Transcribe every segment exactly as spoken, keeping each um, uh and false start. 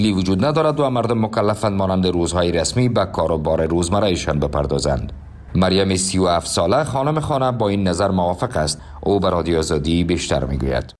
وجود ندارد و مردم مکلفند مانند روزهای رسمی به کار و بار روزمرهشان بپردازند. مریم سی و هفت ساله خانم خانه با این نظر موافق است. او به رادیو آزادی بیشتر میگوید.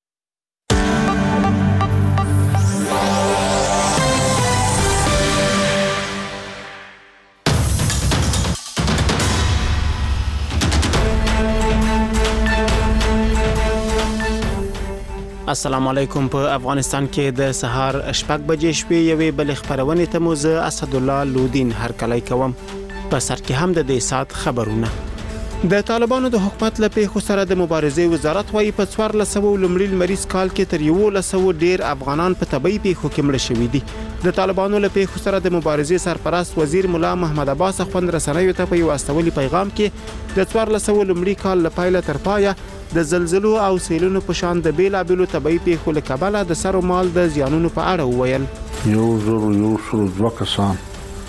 السلام علیکم. په افغانستان کې د سهار شپږ بجې شپې یوې بلې خبرونې ته مو زه اسدالله لودین هرکلی کوم. په سر کې هم د دې ساعت خبرونه. د طالبانو د حکومت له پیښو سره د مبارزې وزارت وايي په څوارلس سوه لومړي لمریز کال کې تر یولس سوه ډیر افغانان په طبي پیښو کې مړه شوي دي. د طالبانو له پیښو سره د مبارزې سرپرست وزیر مولا محمد عباس خوند رسنیو ته په یو استولي پیغام کې د څوارلس سوه لومړي کال له پیله تر پایه د زلزلو او سیلونو په شان د بیلابیلو طبي پیښو له کبله د سر او مال د زیانونو په اړه وویل. یو زر یو سل دوه کسان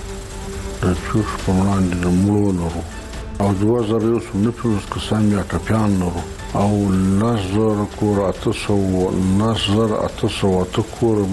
د چوش په وړاندې د مړو لرو او دوه زر یو سل نهه کسان یا ټپیان لرو او لس زره کور اته سوه لس زره اته سوه اته کور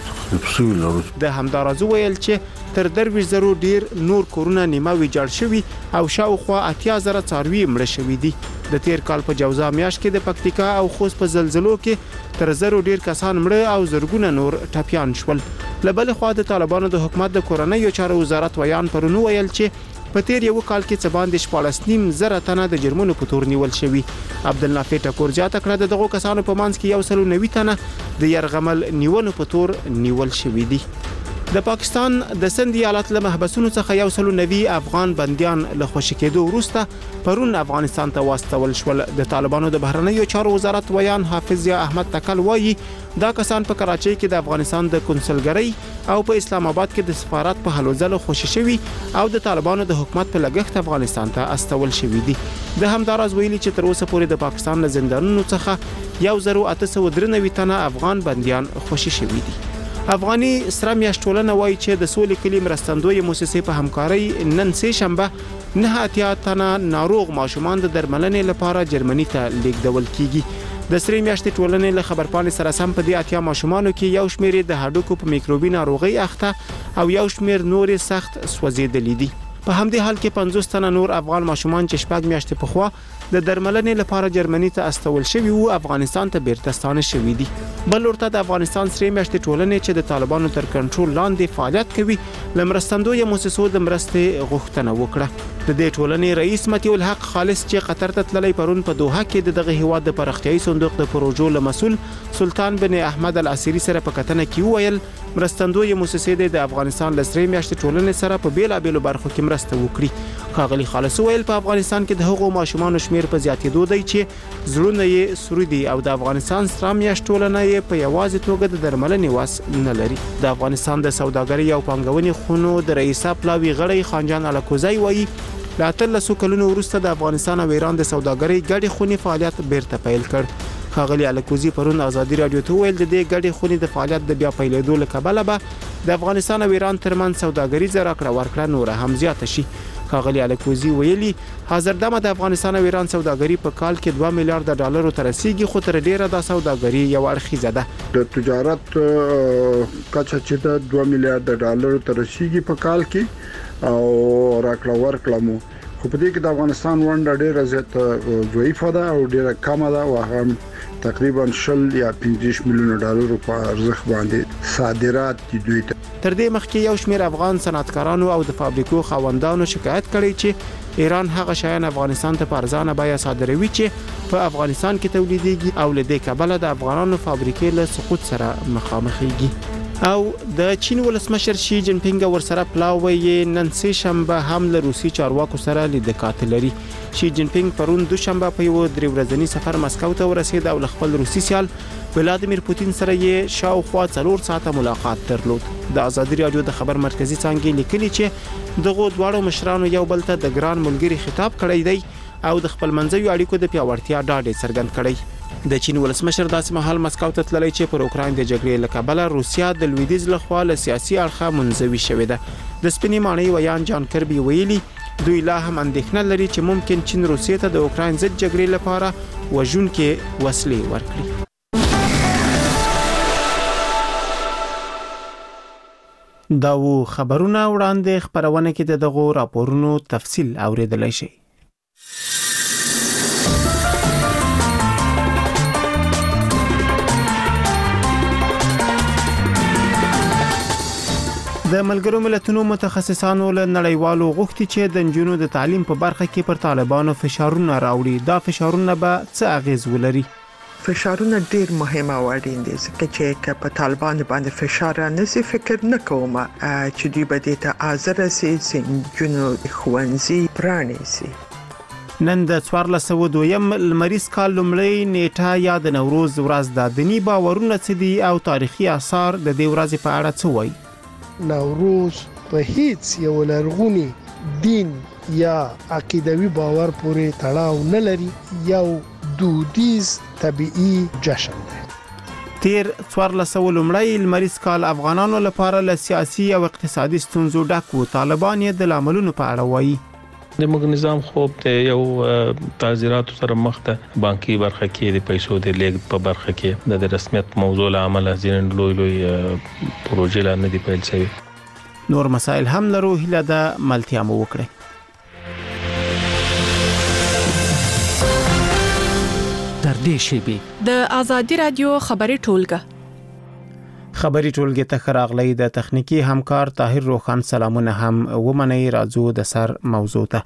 د همدارازو ویل چې تر درویش زرو ډیر نور کورونه نیمه ویجاړ شوي او شاوخوا اتیا زره څاروي مړه شوي دي. د تیر کال په جوزا میاشت کې د پکتیکا او خوست په زلزلو کې تر زرو ډیر کسان مړه او زرګونه نور ټپیان شول. لبل خو د طالبانو د حکومت د کورنیو چارو وزارت ویان پرونو ویل چې په تیر یو کال کې څه باندې شپاړس نیم زره تنه د جرمونو په تور نیول شوي. عبدالنافع ټکور زیاته کړه دغه کسانو په منځ کې یو سل نوي تنه د يرغمل نیولو په تور نیول شوي دي. د پاکستان د سند ایالت له محبسونو څخه یو سل نوي افغان بنديان له خوشی کېدو وروسته پرون افغانستان ته واستول شول. د طالبانو د بهرنیو چارو وزارت ویان حافظ یا احمد تکل وایي دا کسان په کراچۍ کې د افغانستان د کنسلګرۍ او په اسلام آباد کې د سفارت په هلو ځلو خوشی شوي او د طالبانو د حکومت په لګښت افغانستان ته استول شوي دي. د همداراز ویلي چې تر اوسه پورې د پاکستان له زندانونو څخه یو زر اته سوه درې نوي تنه افغان بنديان خوشی شوي دي. افغاني سره میاشتولنه وایي چې د سولې کلي مرستندوی موسسې په همکارۍ نن سه شنبه نه اتیا تنه ناروغ ماشومان د درملنې لپاره جرمني ته لیږدول کیږي. د سری میاشتې ټولنې له خبرپاڼې سره سم په دې اتیا ماشومانو کې یو شمېر د هډوکو په میکروبي ناروغي اخته او یو شمېر نور سخت سوځېدلي دي. په همدې حال کې پنځوس تنه نور افغان ماشومان چې شپږ میاشتې پخوا د درملنې لپاره جرمني ته استول شوي وو افغانستان ته بیرته ستانه شوي دي. بل ورته د افغانستان سری میاشتې ټولنې چې د طالبانو تر کنټرول لاندې فعالیت کوي لمرستندوی موسسو د مرستې غوښتنه وکړه. د دې ټولنې رئیس متي الحق خالص چې قطر ته تللی پرون په دوحه کې د دغه هیواد د پرختیايي صندوق د پروژو له مسول سلطان بن احمد العسيري سره په کتنه کې وویل مرستندوی موسسې د افغانستان له سری میاشتې ټولنې سره په بیلابیلو برخو کې مرسته وکړي. ښاغلي خالص ویل په افغانستان کې د هغو ماشومان شمیر په زیاتېدو دی چې زړونه یې سوري دي او د افغانستان سره میاشت ټولنه یې په یوازې توګه د درملنې واس نه لري. د افغانستان د سوداګرۍ او پانګونې خونو د رئیس پلاوی غړی خانجان الکوزی وایي لا اتلسو کلونو وروسته د افغانستان او ایران د سوداګرۍ ګډې خونې فعالیت بیرته پیل کړ. ښاغلي الکوزی پرون ازادي رادیو ته ویل د دې ګډې خونې د فعالیت د بیا پیلېدو له کبله به د افغانستان او ایران ترمنځ سوداګریزه راکړه ورکړه نور هم زیاته شي. ښاغلي الکوزی ویلي حاضر دمه د افغانستان او ایران سوداګري په کال کې دوه میلیارډ ډالر ته رسیدي خو تر ډیره د سوداګري یو اړخیزه ده. د تجارت کچه چې د دوه میلیارډ ډالر ته رسیدي په کال کې او راکړه ورکړه مو خو په دې کې د افغانستان ونډه ډیره زیاته ضعیفه ده او ډیره کمه ده او هم تقریبا شل یا پنځه میلیون ډالر په ارزښت باندې صادرات دي دوی ته. تر دې مخکې یو شمېر افغان صنعتکارانو او د فابریکو خاوندانو شکایت کړی چې ایران هغه شیان افغانستان ته په ارزانه بیه صادروي چې په افغانستان کې تولیدېږي او له دې کبله د افغانانو فابریکې له سقوط سره مخامخېږي. او د چین ولسمشر شي جین پینګ ورسره پلاوی نن سه شنبه هم له روسي چارواکو سره لیدکات لري. شي جین پینګ پرون دوشنبه په یو درې ورځنی سفر مسکو ته ورسید او خپل روسي سیال ولادیمیر پوتین سره یې شاوخوا څلور ساعته ملاقات درلود. د ازادي رادیو د خبر مرکزی څنګه لیکلي چې دغه دواړو مشرانو یو بل ته د ګران ملګری خطاب کړی دی او د خپل منځوي اړیکو د پیاوړتیا ډاډ څرګند کړی. د چین ولسمشر داسې مهال مسکو ته تللی چې پر اوکراین د جګړې له کبله روسیا د لویدیځ لخوا له سیاسي اړخه منزوي شوې ده. د سپینې ماڼۍ ویان جان کربي ویلي دوی لا هم اندېښنه لري چې ممکن چین روسیې ته د اوکراین ضد جګړې لپاره وژونکې وسلې ورکړي. دا و خبرونه وړاندې خبرونه کې د دغو راپورونو تفصیل اوریدلای شئ. د ملګرو ملتونو متخصصانو له نړیوالو غوښتي چې د نجونو د تعلیم په برخه کې پر طالبانو فشارونه راوړي. دا فشارونه به څه اغیز ولري؟ فشارونه ډیر مهمه او اړین دي ځکه چې په طالبان باندې فشار نه سي فکر نه کوم چې دوی به د ازر سي سنجونو خوانزي پراني سي. نن د څوارلس سوه دویم لمریز کال لومړی نیټه یا د نوروز ورځ ده. دیني باورونه څه دي او تاریخي آثار د دې ورځې په اړه څه وایي؟ نوروز په هیڅ یو لرغونی دین یا عقیدوي باور پورې تړاو نه لري، یو دودیز طبيعي جشن دی. تیر څوارلس سوه لومړی لمریز کال افغانانو لپاره له سیاسي او اقتصادي ستونزو ډک و. طالبان یې د لاملونو په اړه وایي. د موږ نظام خوب ته یو تعزیرات سره مخ ته بانکي برخه کې د پیسو د لیږد په برخه کې د رسمیت موضوع عمل ځین لوی لوی پروژې لا نه دی پیل شوی. نور مسائل هم لرو، هله د ملتیا مو وکړي. تر دې شیبې د آزادي رادیو خبري ټولګه خبري ټولګه ته خراغلی د تخنیکی همکار طاهر روخان سلامونه هم ومني. راځو د سر موضوع ته.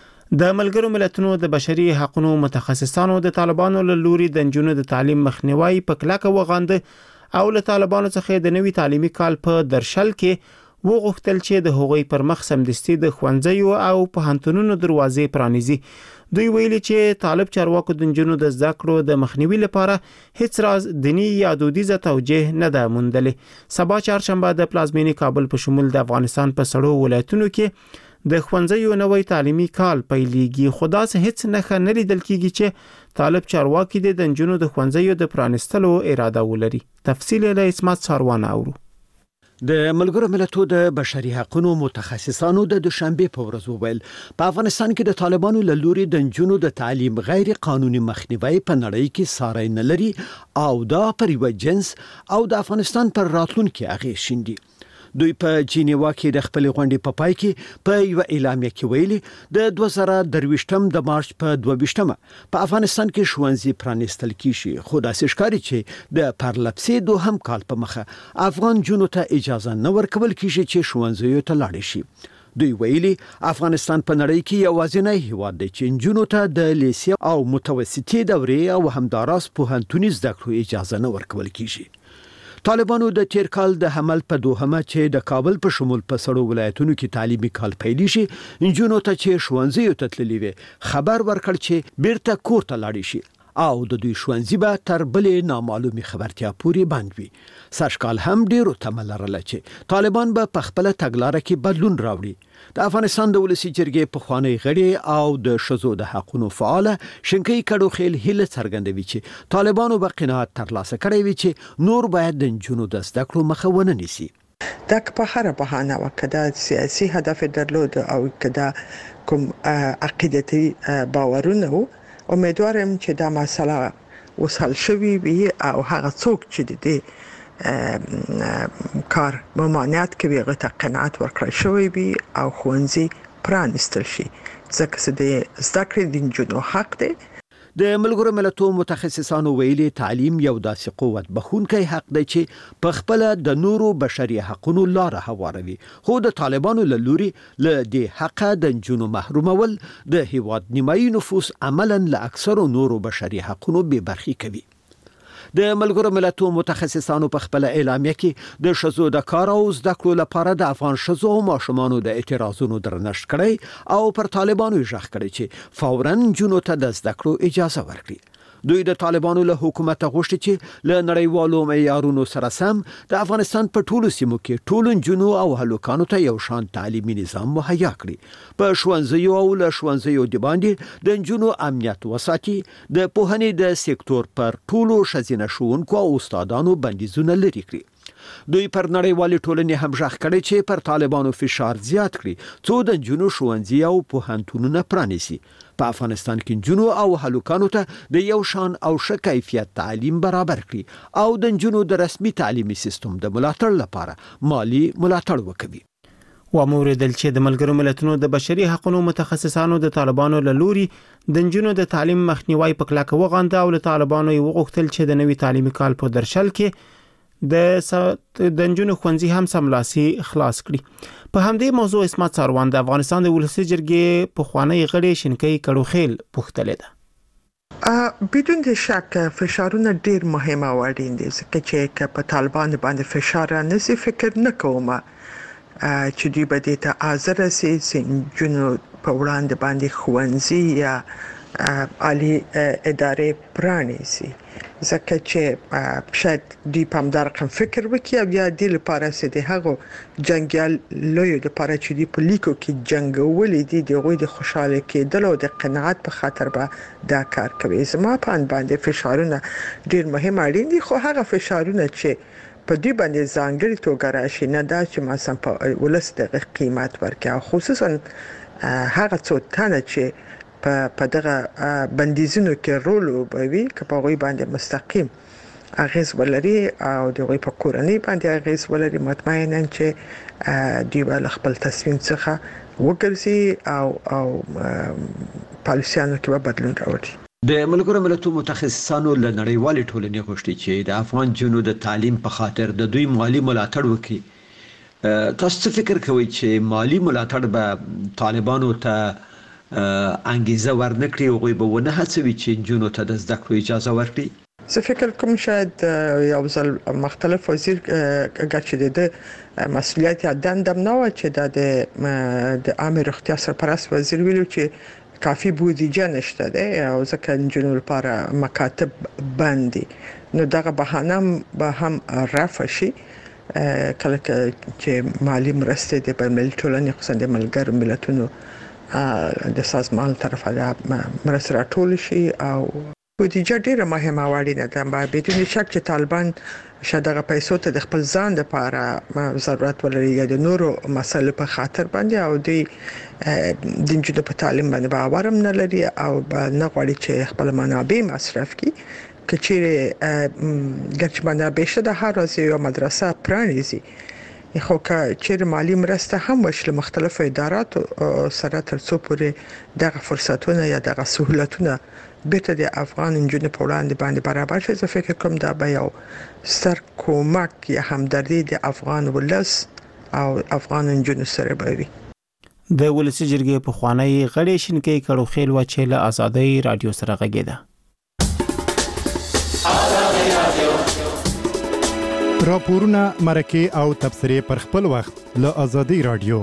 د ملګرو ملتونو د بشري حقوقو متخصصانو د طالبانو له لوري د نجونو د تعلیم مخنیوي په کلکه وغانده او له طالبانو څخه د نوي تعلیمي کال په درشل کې وغوښتل چې د هغوی پر مخ سمدستي د ښوونځیو او پوهنتونونو دروازې پرانیزي. دوی ویلي چې طالب چارواکو د نجونو د زده کړو د مخنیوي لپاره هیڅ راز دینی یا دودیزه توجیه نه ده موندلې. سبا چهارشنبه د پلازمینې کابل په شمول د افغانستان په سړو ولایتونو کې د ښوونځیو نوې تعلیمي کال پیلېږي. خو داسې هیڅ نښه نه لیدل کېږي چې طالب چارواکي د نجونو د ښوونځیو د پرانیستلو اراده ولري. تفصیل له اسمت ساروان اورو. د ملګرو ملتونو د بشري حقوقو متخصصانو د دوشنبه په ورځ وویل په افغانستان کې د طالبانو له لوري د نجونو د تعلیم غیر قانوني مخنیوي په نړۍ کې ساری نه لري او دا پر یو جنس او د افغانستان پر راتلونکي اغیز شیندي. دوی په جنیوا کې د خپل غونډې په پای کې په یو اعلامیه کې ویلي د دوه زره درویشتم د مارچ په دوه ویشتمه په افغانستان کې ښوونځي پرانیستل کیږي. خو داسې ښکاري چې د پرلپسې دوهم کال په مخه افغان جنونو ته اجازه نه ورکول کیږي چې ښوونځیو ته لاړ شي. دوی ویلي افغانستان په نړۍ کې یوازینی هیواد دی چې جنونو ته د لیسې او متوسطې دورې او همداراز پوهنتوني زده کړو اجازه نه ورکول کیږي. طالبانو د تیر کال د حمل په دوهمه چې د کابل په شمول په سړو ولایتونو کې تعلیمي کال پیل شي نجونو ته چې ښوونځیو ته تللي وي خبر ورکړ چې بیرته کور ته لاړ شي او د دوی ښوونځي به تر بلې نامعلومي خبرتیا پورې بند وي. سږکال هم ډیرو تمه لرله چې طالبان به په خپله تګلاره کې بدلون راوړي. د افغانستان د ولسی جرګې پخوانی غړي او د شذو د حقوقو فعال شنکې کډو خیل هله څرګندوي چې طالبانو به قناعت ترلاسه کړی وي چې نور باید د جنونو د زده کړو مخه ونه نیسي. دا په هر بهانه وکړه سیاسي هدف درلود او کدا کوم عقیدتي باورونه، امیدوارم چې دا مسله وصل شوي وي او هغه څوک چې دي کار ممانعت کوي هغه ته قناعت ورکړل شوی وي او ښوونځي پرانیستل شي ځکه چې د زده کړې د نجونو حق دی. د ملګرو ملتونو متخصصانو ویلي تعلیم یو داسې قوت بخونکی حق دی چې په خپل د نورو بشري حقوقو لار هواروي. خو د طالبانو له لوري له دې حق د نجونو محرومول د هیواد نیمایي نفوس عملاً له اکثرو نورو بشري حقوقو بې برخې کوي. د ملګرو ملتونو متخصصانو په خپل اعلامیه کې د شذو د کار او زده کړو لپاره د افغان شذو او ماشومانو د اعتراضونو درنښت کړی او پر طالبانو ژغ کړی چې فوراً جنونو ته د زده کړو اجازه ورکړي. دوی د طالبانو له حکومت غوښتي چې له نړیوالو معیارونو سره سم د افغانستان په ټولو سیمو کې ټولو جنونو او هلکانو ته یو شان تعلیمي نظام مهیا کړي. په ښوونځیو او له ښوونځیو د باندې د جنونو امنیت وساتي. د پوهنې د سکتور پر ټولو ښځینه ښوونکو او استادانو بندیزونه لري کړي. دوی پر نړیوالې ټولنې هم ژغ کړی چې پر طالبانو فشار زیات کړي څو د جنو ښوونځي او پوهنتونونه پرانیسي. په افغانستان کې جنو او هلوکانو ته د یو شان او ښه کیفیت تعلیم برابر کړي او د جنو د رسمي تعلیمي سیستم د ملاتړ لپاره مالی ملاتړ وکړي. و موریدل چې د ملګرو ملتونو د بشري حقوقو متخصصانو د طالبانو له لوري د نجونو د تعلیم مخنیوي په کلکه وغانده او له طالبانو یې وغوښتل چې د نوي تعلیمي کال په درشل کې د د نجونو ښوونځي هم سملاسي خلاص کړي. په همدې موضوع اسمت ساروان د افغانستان د ولسي جرګې په خوانی غړي شینکۍ کړوخیل پوښتلې ده. بدون د شک فشارونه ډیر مهمه او اړین دي ځکه چې په طالبان باندې فشار نه سي فکر نه کوم چې دوی به د ته حاضر سي سنجونو په وړاندې باندې خوانزي یا عالی ادارې پرانیسي ځکه چې شاید دوی په همدار رقم فکر وکړي او یا د لپاره سي د هغو جنگیال لوی د لپاره چې دوی په لیکو کې جنگولې دي د غوي د خوشاله کېدل او د قناعت په خاطر به دا کار کوي. زما په ان باندې فشارونه ډیر مهم اړین دي خو هغه فشارونه چې په دې باندې ځانګړي توګه راشي نه دا چې ما سم په ولس د قیمت ورکړي خصوصا هغه څو تنه چې په په دغه بندیزونو کې رول وبوي چې په غوي باندې مستقیم اغیز ولري او د غوي په کورنۍ باندې اغیز ولري مطمئنا چې دوی بل خپل تصمیم څخه وګرځي او او پالیسیانو کې بدلون راوړي. د ملګرو ملتونو متخصصانو له نړیوالې ټولنې غوښتي چې د افغان جنو د تعلیم په خاطر د دوی مالی ملاتړ وکړي. تاسو څه فکر کوئ چې مالی ملاتړ به طالبانو ته انګیزه ورنکړي او غوي به ونه هڅوي چې جنو ته د زده کړو اجازه ورکړي؟ زه فکر کوم شاید یو ځل مختلف وزیر ګرځي د مسؤلیت دندم نه و چې د د عامه روغتیا سرپرست وزیر ویلو چې کافی بودیجه نشته ده او ځکه نجونو لپاره مکاتب باندې نو دغه بهانه به هم رفع شي کله چې مالی مرسته د بین‌المللي ټولنې خصوصا د ملګرو ملتونو د سازمان طرفه مرسته راټول شي او بودیجه ډیره مهمه وړینه ده. بدون شک چې طالبان شاید هغه پیسو ته د خپل ځان لپاره ضرورت ولري یا د نورو مسایلو په خاطر باندې او د دنجو په تعلیم باندې باور هم نه لري او نه غواړي چې خپل منابع مصرف کړي کچېره ګرځ باندې بهشه د هر ورځ یو مدرسه پرانیزي خو که چیرې مالی مرسته هم وشله مختلفو اداراتو سره ترڅو پورې دغه فرصتونه یا دغه سہولتونه بیرته د افغان نجونو په وړاندې باندې برابر شي زه فکر کوم دا به یو ستر کومک یا همدردي د افغان ولس او افغان نجونو سره به وي. د ولسی جرګې په خوانی غړي شینکۍ کړوخیل و چې له آزادۍ رادیو سره غږیده. راپورونه مرکه او تبصرې پر خپل وخت له آزادۍ رادیو.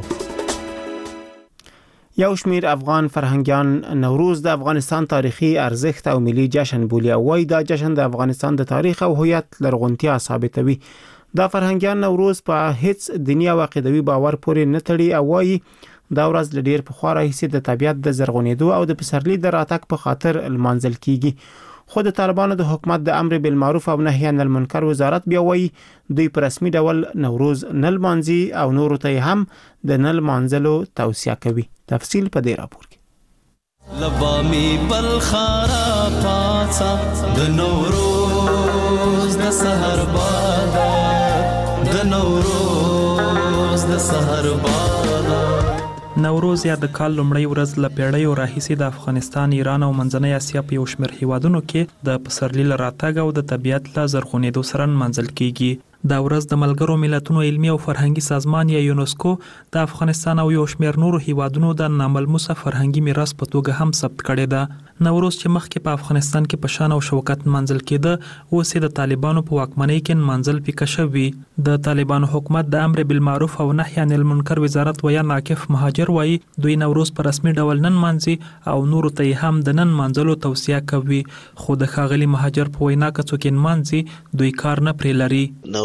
یو شمیر افغان فرهنګیان نوروز د افغانستان تاریخي ارزښت او ملي جشن بولي او وايي دا جشن د افغانستان د تاریخ او هویت لرغونتیا ثابتوي. دا فرهنګیان نوروز په هیڅ دیني او عقیدوي باور پورې نه تړي او وايي دا ورځ له ډیر پخوا راهیسې د طبیعت د زرغونېدو او د پسرلي د راتګ په خاطر لمانځل کیږي. خو د طالبانو د حکومت د امر بالمعروف او نهي عن المنکر وزارت بیا وایي دوی په رسمي ډول نوروز نه لمانځي او نورو ته هم د نه لمانځلو توصیه کوي. تفصیل په دې راپور کې. لبامي بلخارا پاڅا د نوروز د سحر باد د نوروز د سحر باد. نوروز یا د کال لومړی ورځ له پیړیو راهیسې د افغانستان، ایران او منځنۍ اسیا په یو شمېر هیوادونو کې د پسرلي له راتګ او د طبیعت له زرغونېدو سره نمانځل کیږي. دا ورځ د ملګرو ملتونو علمي او فرهنګي سازمان یا یونسکو د افغانستان او یو شمېر نورو هیوادونو د ناملموسه فرهنګي میراث په توګه هم ثبت کړې ده. نوروز چې مخکې په افغانستان کې په شان او شوکت نمانځل کېده اوس د طالبانو په واکمنۍ کې نمانځل پیکه شوي. د طالبانو حکومت د امر بالمعروف او نهي عن المنکر وزارت ویان عاکف مهاجر وایي دوی نوروز په رسمي ډول نه نمانځي او نورو ته هم د نن نمانځلو توصیه کوي. خو د ښاغلي مهاجر په وینا که څوک نمانځي دوی کار نه پرې لري.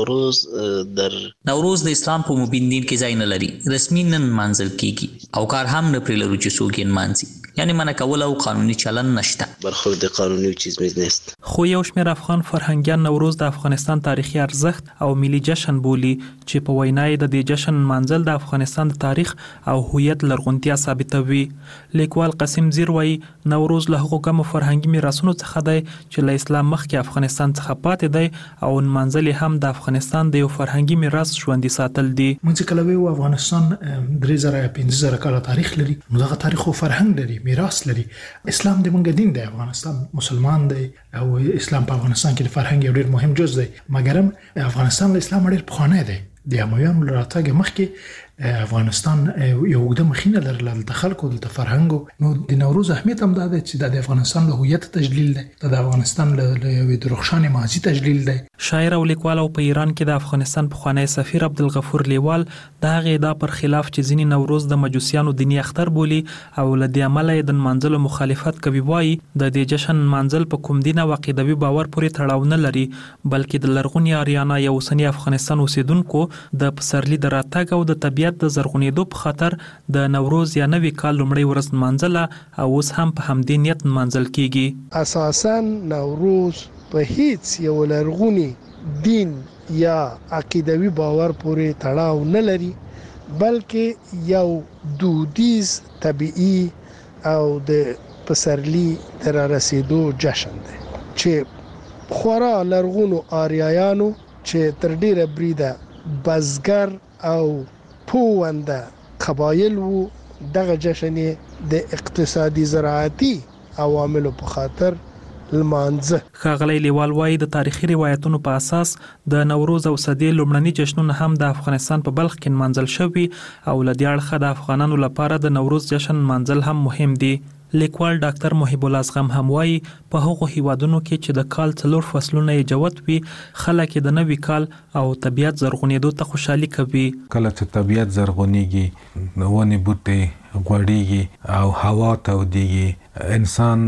نوروز در نوروز د اسلام په مبین دین کې ځای نه لري، رسمي نن منځل کیږي او کار هم نه پرې لرو چې څوک یې نمانځي، یعنی منع کول او قانوني چلن نشته، برخورد قانوني چیز میز نیست. خو یو شمېر افغان فرهنګیان نوروز د افغانستان تاریخي ارزښت او ملي جشن بولي چې په وینای د دې جشن منځل د افغانستان د تاریخ او هویت لرغونتیا ثابتوي. لیکوال قاسم زیر وایي نوروز له هغو کمو فرهنګي میراثونو څخه دی چې له اسلام مخکې افغانستان څخه پاتې دی او منځل هم د افغانستان د یو فرهنګي میراث ژوندي ساتل دي. موږ کله وایو افغانستان درې زره یا پنځه زره کاله تاریخ لري، نو دغه تاریخ او فرهنګ لري، میراث لري. اسلام د موږ دین دی، افغانستان مسلمان دی او اسلام په افغانستان کې د فرهنګ یو ډېر مهم جز دی، مګر افغانستان له اسلام ډېر پخوانی دی. د امویانو له راتګ مخکې افغانستان یو اوږده مخینه لرله، دلته خلکو دلته فرهنګ. نو د نوروز اهمیت هم دا دی چې د افغانستان له هویت تجلیل دی، د افغانستان له یوې درخشانې ماضي تجلیل دی. شاعر او لیکوال او په ایران کې د افغانستان پخوانی سفیر عبدالغفور لیوال د هغې ادعا پر خلاف چې ځینې نوروز د مجوسیانو دیني اختر بولي او له دې امله یې د نمانځلو مخالفت کوي، وایي د دې جشن نمانځل په کوم دین او عقیدوي باور پورې تړاو نه لري، بلکې د لرغوني آریانا یا اوسني افغانستان اوسیدونکو د پسرلي د راتګ او د طبیعت د زرغونېدو په خاطر د نوروز یا نوي کال لومړۍ ورځ نمانځله او اوس هم په همدې نیت نمانځل کیږي. اساساً نوروز په هیڅ یو لرغوني دین یا عقیدوي باور پورې تړاو نه لري، بلکې یو دودیز طبیعي او د پسرلي د رارسېدو جشن دی چې خورا لرغونو آریایانو چې تر ډیره بریده بزګر او پوونده قبایل وو، دغه جشن د اقتصادي زراعتي عواملو په خاطر لمانځه. ښاغلی لیوال وایي د تاریخي روایتونو په اساس د نوروز او صدې لومړني جشنونه هم د افغانستان په بلخ کې نمانځل شوي او له دې اړخه د افغانانو لپاره د نوروز جشن نمانځل هم مهم دي. لیکوال ډاکټر محب الله زغم هم وایي په هغو هیوادونو کې چې د کال څلور فصلونه یې جوت وي، خلک د نوي کال او طبیعت زرغونېدو ته خوشحالي کوي. کله چې طبیعت زرغونېږي، ونې بوټي غوړېږي او هوا تودېږي، انسان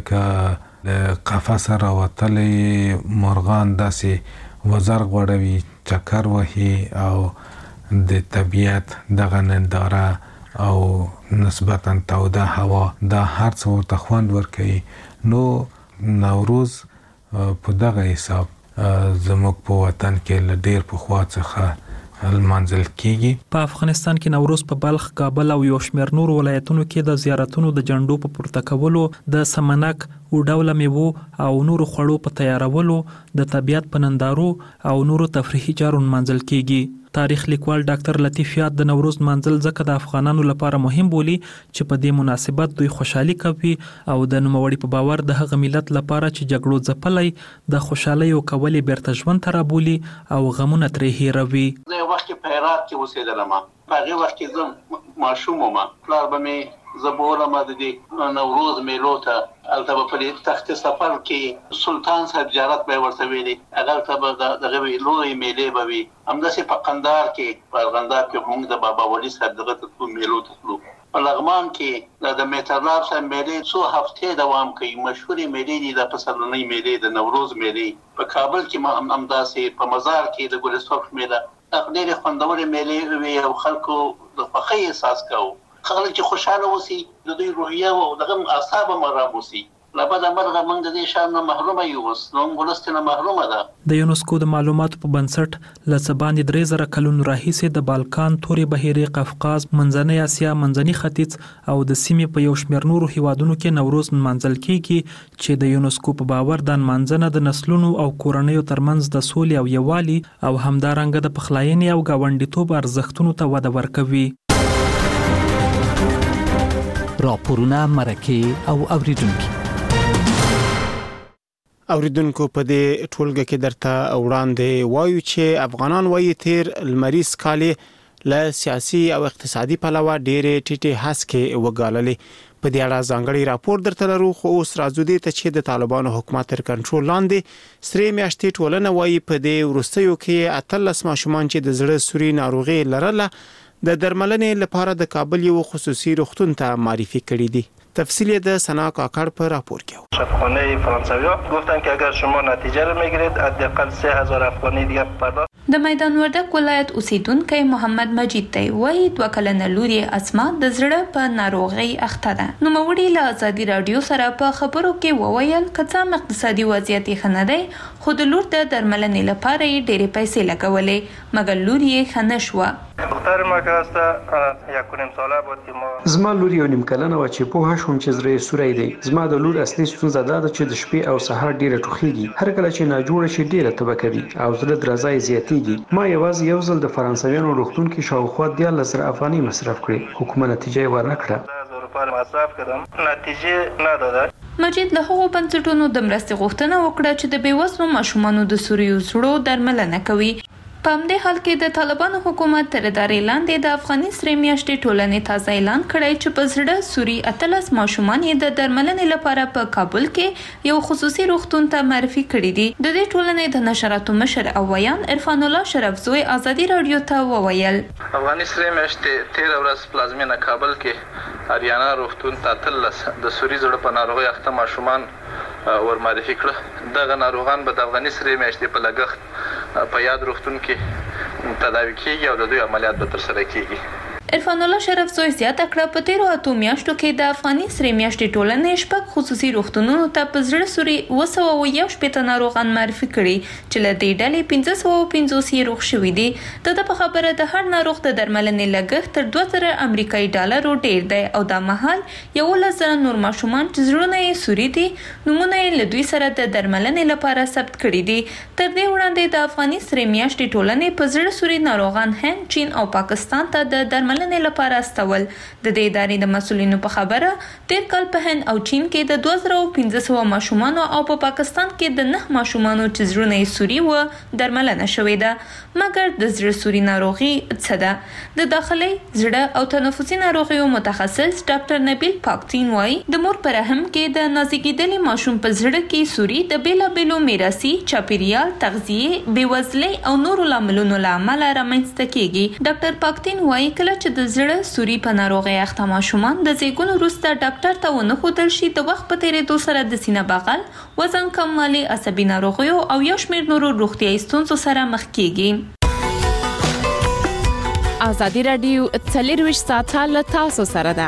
لکه قفسه راوتلې مرغان داسې وزر غوړوي، چکر وهي او د طبیعت دغه ننداره او نسبتاً توده هوا دا هر څه ورته خوند ورکوي. نو نوروز په دغه حساب زموږ په وطن کې له ډېر پخوا څخه لمانځل کیږي. په افغانستان کې نوروز په بلخ، کابل او یو شمېر نور ولایتونو کې د زیارتونو د جنډو په پورته کولو، د سمنک او ډوله میوو او نورو خوړو په تیارولو، د طبیعت په نندارو او نورو تفریحي چارو نمانځل کیږي. تاریخ لیکوال ډاکټر لطیف یاد د نوروز منځل ځکه د افغانانو لپاره مهم بولي چې په دې مناسبت دوی خوشحالي کوي او د نوموړي په باور د هغه ملت لپاره چې جګړو ځپلی د خوشحالۍ او کولې بیرته ژوند ته رابولي او غمونه ترې هیروي. زه یو وخت په هرات کې اوسېدلم، په هغې وخت کې زه ماشوم وم، پلار به مې زه بولم د دې نوروز میلو ته، هلته به په دې تخت سفر کې سلطان صاحب زیارت به یې ورته ویلي، هغلته به دغه لویې میلې به وي. همداسې په قندار کې په ارغنداب کې موږ د بابا ولي صاحب دغه ته تلو، میلو ته تلو. په لغمان کې د میترلاب صاحب میلې څو هفتې دوام کوي، مشهورې میلې دي د پسرلنۍ میلې، د نوروز میلې. په کابل کې هم همداسې په مزار کې د ګل سرخ میله، ډېرې خوندورې میلې وي او خلکو د خوښۍ احساس کوو. خلک چې خوشحاله اوسي، د دوی روحیه او دغه اعصاب هم ارام اوسي. له بده مرغه موږ د دې شیانو نه محرومه یو، اوس زموږ ولس ترې نه محرومه ده. د یونسکو د معلوماتو په بنسټ له څه باندې درې زره کلونو راهیسې د بالکان، تورې بحیرې، قفقاز، منځنۍ اسیا، منځني ختیځ او د سیمې په یو شمېر نورو هیوادونو کې نوروز نمانځل کیږي چې د یونسکو په باور دا نمانځنه د نسلونو او کورنیو ترمنځ د سولې او یووالي او همدارنګه د پخلاینې او ګاونډیتوب ارزښتونو ته وده ورکوي. راپورونه، مرکې او اوریدونکي اوریدونکو په دې ټولګه کې درته وړاندې وایو چې افغانان وایي تیر لمریز کال له سیاسي او اقتصادي پلوه ډېرې ټیټې هڅې وګاللې. په دې اړه ځانګړی راپور درته لرو، خو اوس راځو دې ته چې د طالبانو حکومت تر کنټرول لاندې سرې میاشتې ټولنه وایي په دې وروستیو کې اتلس ماشومان چې د زړه سوري ناروغي لرله د درملنې لپاره د کابل یو خصوصي روغتون ته معرفي کړي دي. تفصیل د سنا کاکړ په راپور کې. شفاخانه فرانسوی گفتن که اگر شما نتیجه رو میگیرید حداقل سه هزار افغانی دیگه پرداخت. د میدان وردک ولایت اوسیدونکو محمد مجید دی وایي دوه کلنه لور یې اسما د زړه په ناروغي اخته ده. نو موړي له ازادي رادیو سره په خبرو کې وویل کڅه اقتصادي وضعیت یې نه دی خو د لور د درملنې لپاره یې ډېرې پیسې لګولې مګر لور یې ښه نه شوه. دختر ما که هسته یک و نیم ساله بود که ما زما لور یو نیم کلنه و چې پوه شوم چې زړه یې سوری دی. زما د لور اصلي ستونزه دا ده چې د شپې او سهار ډیره ټوخیږي. هر کله چې ناجوړه شي ډیره تبه کوي او زړه درزا یې زیاتیږي. ما یوازې یو ځل د فرانسویانو روغتون کې شاوخوا دیارلس زره افغانۍ مصرف کړې خو کومه نتیجه یې ورنه کړه. مصرف کردم نتیجه نداده. مجید له هغو بنسټونو د مرستې غوښتنه وکړه چې د بېوزلو ماشومانو د سوریو زړو درملنه کوي. په همدې حال کې د طالبانو حکومت تر ادارې لاندې د افغاني سرې میاشتې ټولنې تازه اعلان کړی چې په زړه سوري اتلس ماشومان یې د درملنې لپاره په کابل کې یو خصوصي روغتون ته معرفي کړي دي. د دې ټولنې د نشراتو مشر او ویان عرفان الله شرفزوی ازادي رادیو ته وویل افغاني سرې میاشتې تیر ورځ پلازمینه کابل کې اریانا روغتون ته اتلس د سوري زړه په ناروغۍ اخته ماشومان ور معرفي کړه. دغه ناروغان به د افغاني سرې میاشتې په لګښت په یاد روغتون کې تداوي کیږي او د دوی عملیات به ترسره کیږي. عرفان الله شرفزوی زیاته کړه په تیرو اتو میاشتو کې د افغاني سرې میاشتې ټولنې شپږ خصوصي روغتونونو ته په زړه سوري اوه سوه او یو شپېته ناروغان معرفي کړي چې له دې ډلې پنځه سوه او پنځوس یې روغ شوي دي. د ده په خبره د هر ناروغ د درملنې لګښت تر دوه زره امریکایي ډالرو ډېر دی او دا مهال یولس زره نور ماشومان چې زړونه یې سوري دي نومونه یې له دوی سره د درملنې لپاره ثبت کړي دي. تر دې وړاندې د افغاني سرې میاشتې ټولنې په زړه سوري ناروغان هند، چین او پاکستان ته د درملنې لپاره استول. د دې ادارې د مسؤلینو په خبره تیر کال په هند او چین کې د دوه زره او پنځه سوه ماشومانو او په پاکستان کې د نه ماشومانو چې زړونه یې سوري و درملنه شوې ده. مګر د زړه سوري ناروغي څه ده؟ د داخلي زړه او تنفسي ناروغیو متخصص ډاکټر نبیل پاکتین وایي د مور په رحم کې د نازکېدلي ماشوم په زړه کې سوري د بیلابیلو میراثي چاپیریال تغذیه بېوزلۍ او نورو لاملونو له امله رامنځته کیږي. ډاکټر پاکتین وایي کله چې د زړه سوري په ناروغۍ اخته ماشومان د زیږون وروسته ډاکټر ته ونه ښودل شي د وخت په تېرېدو سره د سینه بغل، وزن کموالی، عصبي ناروغیو او یو شمېر نورو روغتیایي ستونزو سره مخ کیږي. ازادي رادیو څلرویشت ساعته له تاسو سره ده.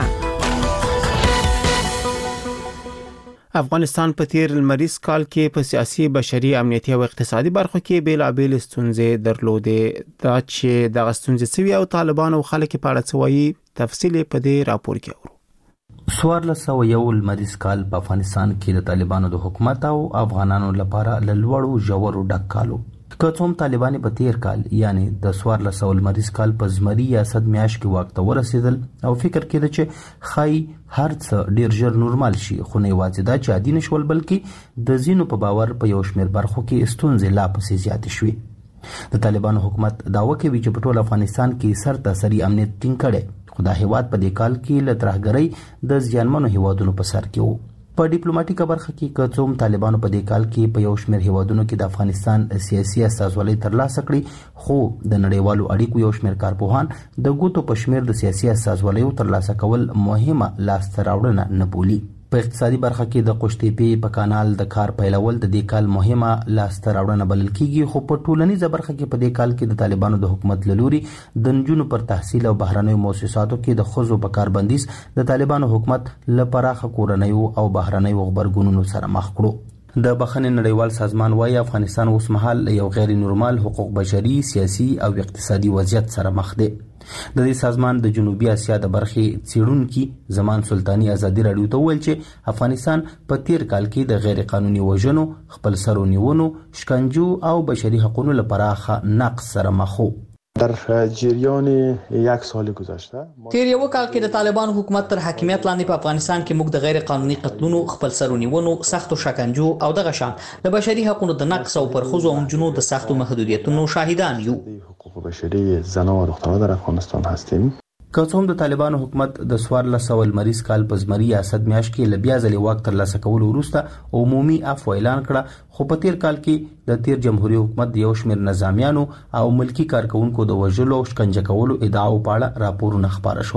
افغانستان په تیر لمریز کال کې په سیاسي، بشري، امنیتي او اقتصادي برخو کې بیلابېل ستونزې درلودې. دا چې دغه ستونزې څه وي او طالبان او خلک په اړه څه وایي تفصیل په دې راپور کې اورو. څوارلس سوه یو لمریز کال په افغانستان کې د طالبانو د حکومت او افغانانو لپاره له لوړو ژورو ډک کالو. که څوم طالبان په تیر کال یعنی د څوارلس سوه لمریز کال په زمري یا صد میاشت کې واک ته ورسېدل او فکر کېده چې خای هر څه ډیر ژر نورمال شي، خو نه یوازې دا چې عادي نشول بلکې د ځینو په باور په یو شمېر برخو کې ستونزې لا پسې زیاتې شوې. د طالبانو حکومت دعوه کوي چې په ټول افغانستان کې سرتاسري امنیت ټینګ کړي، خو دا هیواد په دې کال کې له ترهګرۍ د زیانمنو هیوادونو په سر کې و. په ډیپلوماټیکه برخه کې که څوم طالبانو په دې کال کې په یو شمېر هیوادونو کې د افغانستان سیاسي استازولۍ ترلاسه کړي، خو د نړیوالو اړیکو یو شمېر کارپوهان د ګوتو په شمېر د سیاسي استازولیو ترلاسه کول مهمه لاسته راوړنه نه بولي. په اقتصادي برخه کې د قوشتېپې په کانال د کار پیلول د دې کال مهمه لاسته راوړنه بلل کیږي، خو په ټولنیزه برخه کې په دې کال کې د طالبانو د حکومت له لوري د نجونو پر تحصیل او بهرنیو مؤسساتو کې د ښځو په کار بندیز د طالبانو حکومت له پراخه کورنیو او بهرنیو غبرګونونو سره مخ کړو. د بخښنې نړیوال سازمان وايي افغانستان اوس مهال یو غیر نورمال حقوق بشري، سیاسي او اقتصادي وضعیت سره مخ دی. د دې سازمان د جنوبي اسیا د برخې څېړونکي زمان سلطاني ازادي رادیو ته وویل چې افغانستان په تیر کال کې د غیر قانوني وژنو، خپل سرو نیونو، شکنجو او بشري حقوقو لپاره نقص سره مخ و. در جریان یک سال گذشته تیر یو کال کې د طالبان حکومت تر حاکمیت لاندې په افغانستان کې موږ د غیر قانوني قتلونو، خپل سرونیونو، سختو شکنجو او دغه شان د بشري حقوقو د نقص او پر ښځو او نجونو د سختو محدودیتونو شاهدان یو. حقوق بشری زنان و دختران در افغانستان هستیم. که څوم د طالبانو حکومت د څوارلس سوه لمریز کال په زمري یا صد میاشت کې له بیا ځلې واک ترلاسه کولو وروسته عمومي عفو اعلان کړه، خو په تیر کال کې د تیر جمهوریت حکومت د یو شمېر نظامیانو او ملکی کارکونکو د وژلو او شکنجه کولو ادعاو په اړه راپورونه خپاره شول.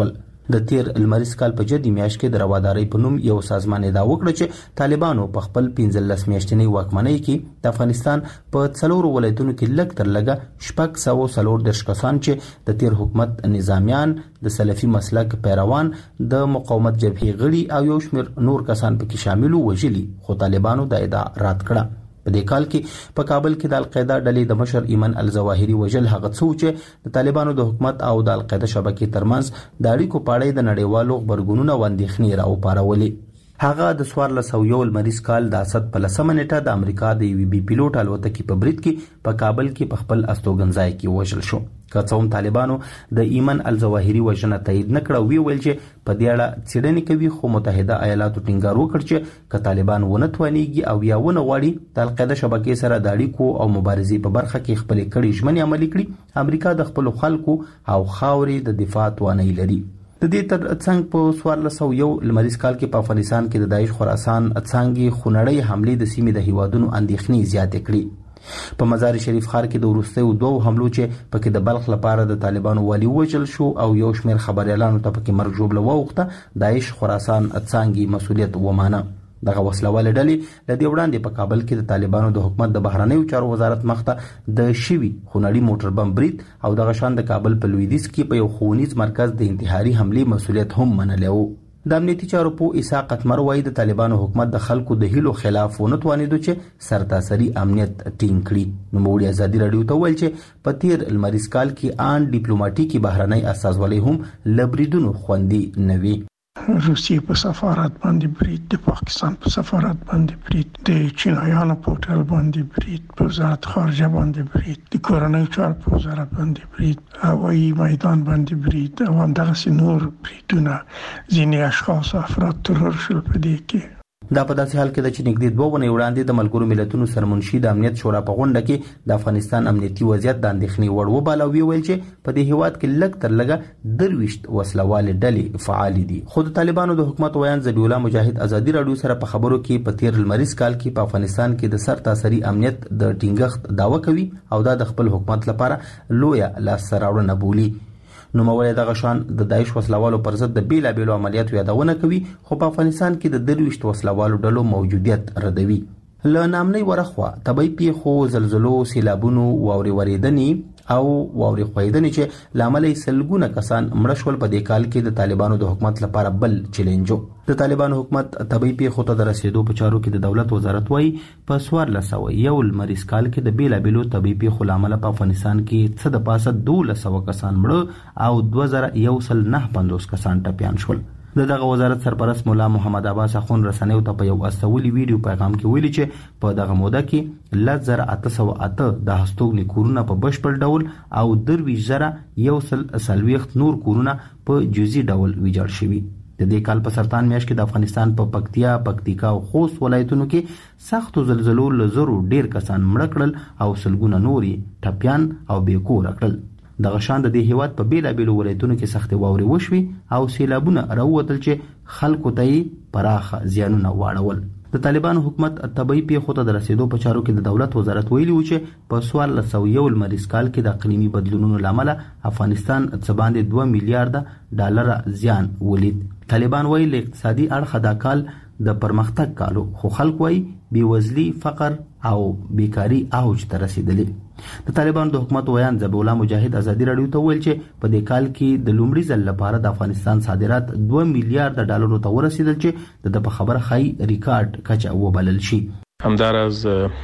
د تیر لمریز کال په جدي میاشت کې د روادارۍ په نوم یو سازمان ادعا وکړه چې طالبانو په خپل پنځلس میاشتنۍ واکمنۍ کې د افغانستان په څلورو ولایتونو کې لږ تر لږه شپږ سوه څلور دېرش کسان چې د تیر حکومت نظامیان، د سلفي مسلک پیروان، د مقاومت جبهې غړي او یو شمېر نور کسان پکې شامل وژلي، خو طالبانو دا ادعا رد کړه. په دې کال کې په کابل کې د القاعده ډلې د مشر ایمن الظواهري وژل هغه څه چې د طالبانو د حکومت او د القاعده شبکې ترمنځ د اړیکو په اړه د نړیوالو خبرګونونو او اندېښنې راوپارولې. هغه د څوارلس سوه یو لمریز کال د اسد په لسمه نیټه د امریکا د یوې بي پیلوټ الوتکې په برید کې په کابل کې په خپل استوګنځای کې وژل شو. که څه هم طالبانو د ایمن الظواهري وژنه تایید نه کړه، وی ویل چې په دې اړه څېړنې کوي، خو متحده ایالاتو ټینګار وکړ چې که طالبان ونه توانېږي او یا ونه غواړي د القاعده شبکې سره د اړیکو او مبارزې په برخه کې خپلې کړې ژمنې عملي کړي، امریکا د خپلو خلکو او خاورې د دفاع توانایي لري. د دې تر څنګ په څوارلس سوه یو لمریز کال کې په افغانستان کې د داعش خراسان څانګې خونړۍ حملې د سیمې د هیوادونو اندېښنې زیاتې کړي. په مزار شریف ښار کې د وروستیو دوو حملو چې پکې د بلخ لپاره د طالبانو والي وژل شو او یو شمېر خبریالانو ته پکې مرګ ژوبله واوښته، داعش خراسان څانګې مسؤلیت ومانه. دغه وسلوالې ډلې له دې وړاندې په کابل کې د طالبانو د حکومت د بهرنیو چارو وزارت مخته د شوي خونړي موټر بم برید او دغه شان د کابل په لویدیځ کې په یو ښوونیز مرکز د انتحاري حملې مسؤلیت هم منلی و. د امنیتي چارو په اسحاق قتمر وایي د طالبانو حکومت د خلکو د هیلو خلاف ونه توانېدو چې سرتاسري امنیت ټینګ کړي. نوموړي ازادي راډیو ته وویل چې په تیر لمریز کال کې ان ډیپلوماټیکي بهرنۍ استازولۍ هم له بریدونو خوندي نه وي. روسیې په سفارت باندې برید، د پاکستان په سفارت باندې برید، د چینایانو په هوټل باندې برید، په وزارت خارجه باندې برید، د کورنیو چارو په وزارت باندې برید، هوایي میدان باندې برید او همدغسې نور بریدونه. ځینې اشخاص افراد ترور شول په دې کې. دا په داسې حال کې ده چې نږدې دوه ونې وړاندې د ملګرو ملتونو سرمنشي د امنیت شورا په غونډه کې د افغانستان امنیتي وضعیت د اندېښنې وړ وباله او ویل چې په دې هیواد کې لږ تر لږه درویشت وسلوالې ډلې فعالې دي. خو د طالبانو د حکومت ویان ذبیح الله مجاهد ازادي راډیو سره په خبرو کې په تیر لمریز کال کې په افغانستان کې د سرتاسري امنیت د ټینګښت دعوه کوي او دا د خپل حکومت لپاره لویه لاسته راوړنه بولي. نوموړی دغه شان د داعش وسلوالو پر ضد د بیلابیلو عملیاتو یادونه کوي، خو په افغانستان کې د درویشت وسلوالو ډلو موجودیت ردوي. له نامنۍ ورخوا طبیعي پیښو، زلزلو، سیلابونو، واورې ورېدنې او واورې ښویدنې چې له امله یې سلګونه کسان مړه شول په دې کال کې د طالبانو د حکومت لپاره بل چیلنج و. د طالبانو حکومت طبیعي پیښو ته د رسیدو په چارو کې د دولت وزارت وایي په څوارلس سوه یو لمریز کال کې د بیلابیلو طبیعي پیښو له امله په افغانستان کې څه د پاسه دولس سوه کسان مړه او دوه زره یو سل نهه پنځوس کسان ټپیان شول. د دغه وزارت سرپرست مولا محمد عباس اخون رسنیو ته په یو استولي ویډیو پیغام کې ویلي چې په دغه موده کې لس زره اته سوه اته د هستوګنې کورونه په بشپړ ډول او درویشت زره یو سل څلوېښت نور کورونه په جزئي ډول ویجاړ شوي. د دې کال په سرطان میاشت کې د افغانستان په پکتیا، پکتیکا او خوست ولایتونو کې سختو زلزلو له زرو ډیر کسان مړه کړل او سلګونه نور ټپیان او بې کوره کړل. دغه شان د دې هیواد په بیلابیلو ولایتونو کې سختې واورې وشوي او سیلابونه راووتل چې خلکو ته یې پراخه زیانونه واړول. د طالبانو حکومت طبیعي پیښو ته د رسیدو په چارو کې د دولت وزارت ویلي و چې په څوارلس سوه یو لمریز کال کې د اقلیمي بدلونونو له امله افغانستان څه باندې دوه میلیارډه ډالره زیان ولید. طالبان وایي له اقتصادي اړخه دا کال د پرمختګ کالو، خو خلک وایي بېوزلي، فقر او بیکاري اوج ته رسیدلې. د طالبانو د حکومت ویان ذبیح الله مجاهد ازادي راډیو ته ویل چې په دې کال کې د لومړي ځل لپاره د افغانستان صادرات دوه میلیارډ ډالرو ته ورسیدل چې د په خبره ښایي ریکارډ کچه وبلل شي. همداراز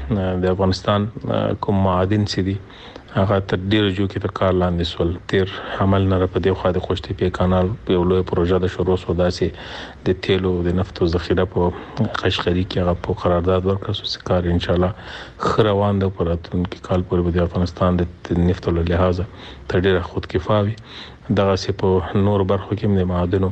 د افغانستان کوم معادن چې دي هغه تر ډیرو جو کې تر کار لاندې سول. تیر عمل نه په دې خوا د خوشتي په کانال په لوی پروژه د شروع سو داسې د تیلو د نفتو ذخیره په قشقری کې هغه په قرارداد ورکړ چې کار ان شاء الله خروان د پراتونکو کال پورې د افغانستان د نفتو له لحاظه تر ډیره خود کفایي. دغه سه په نور برخو کې د معادنو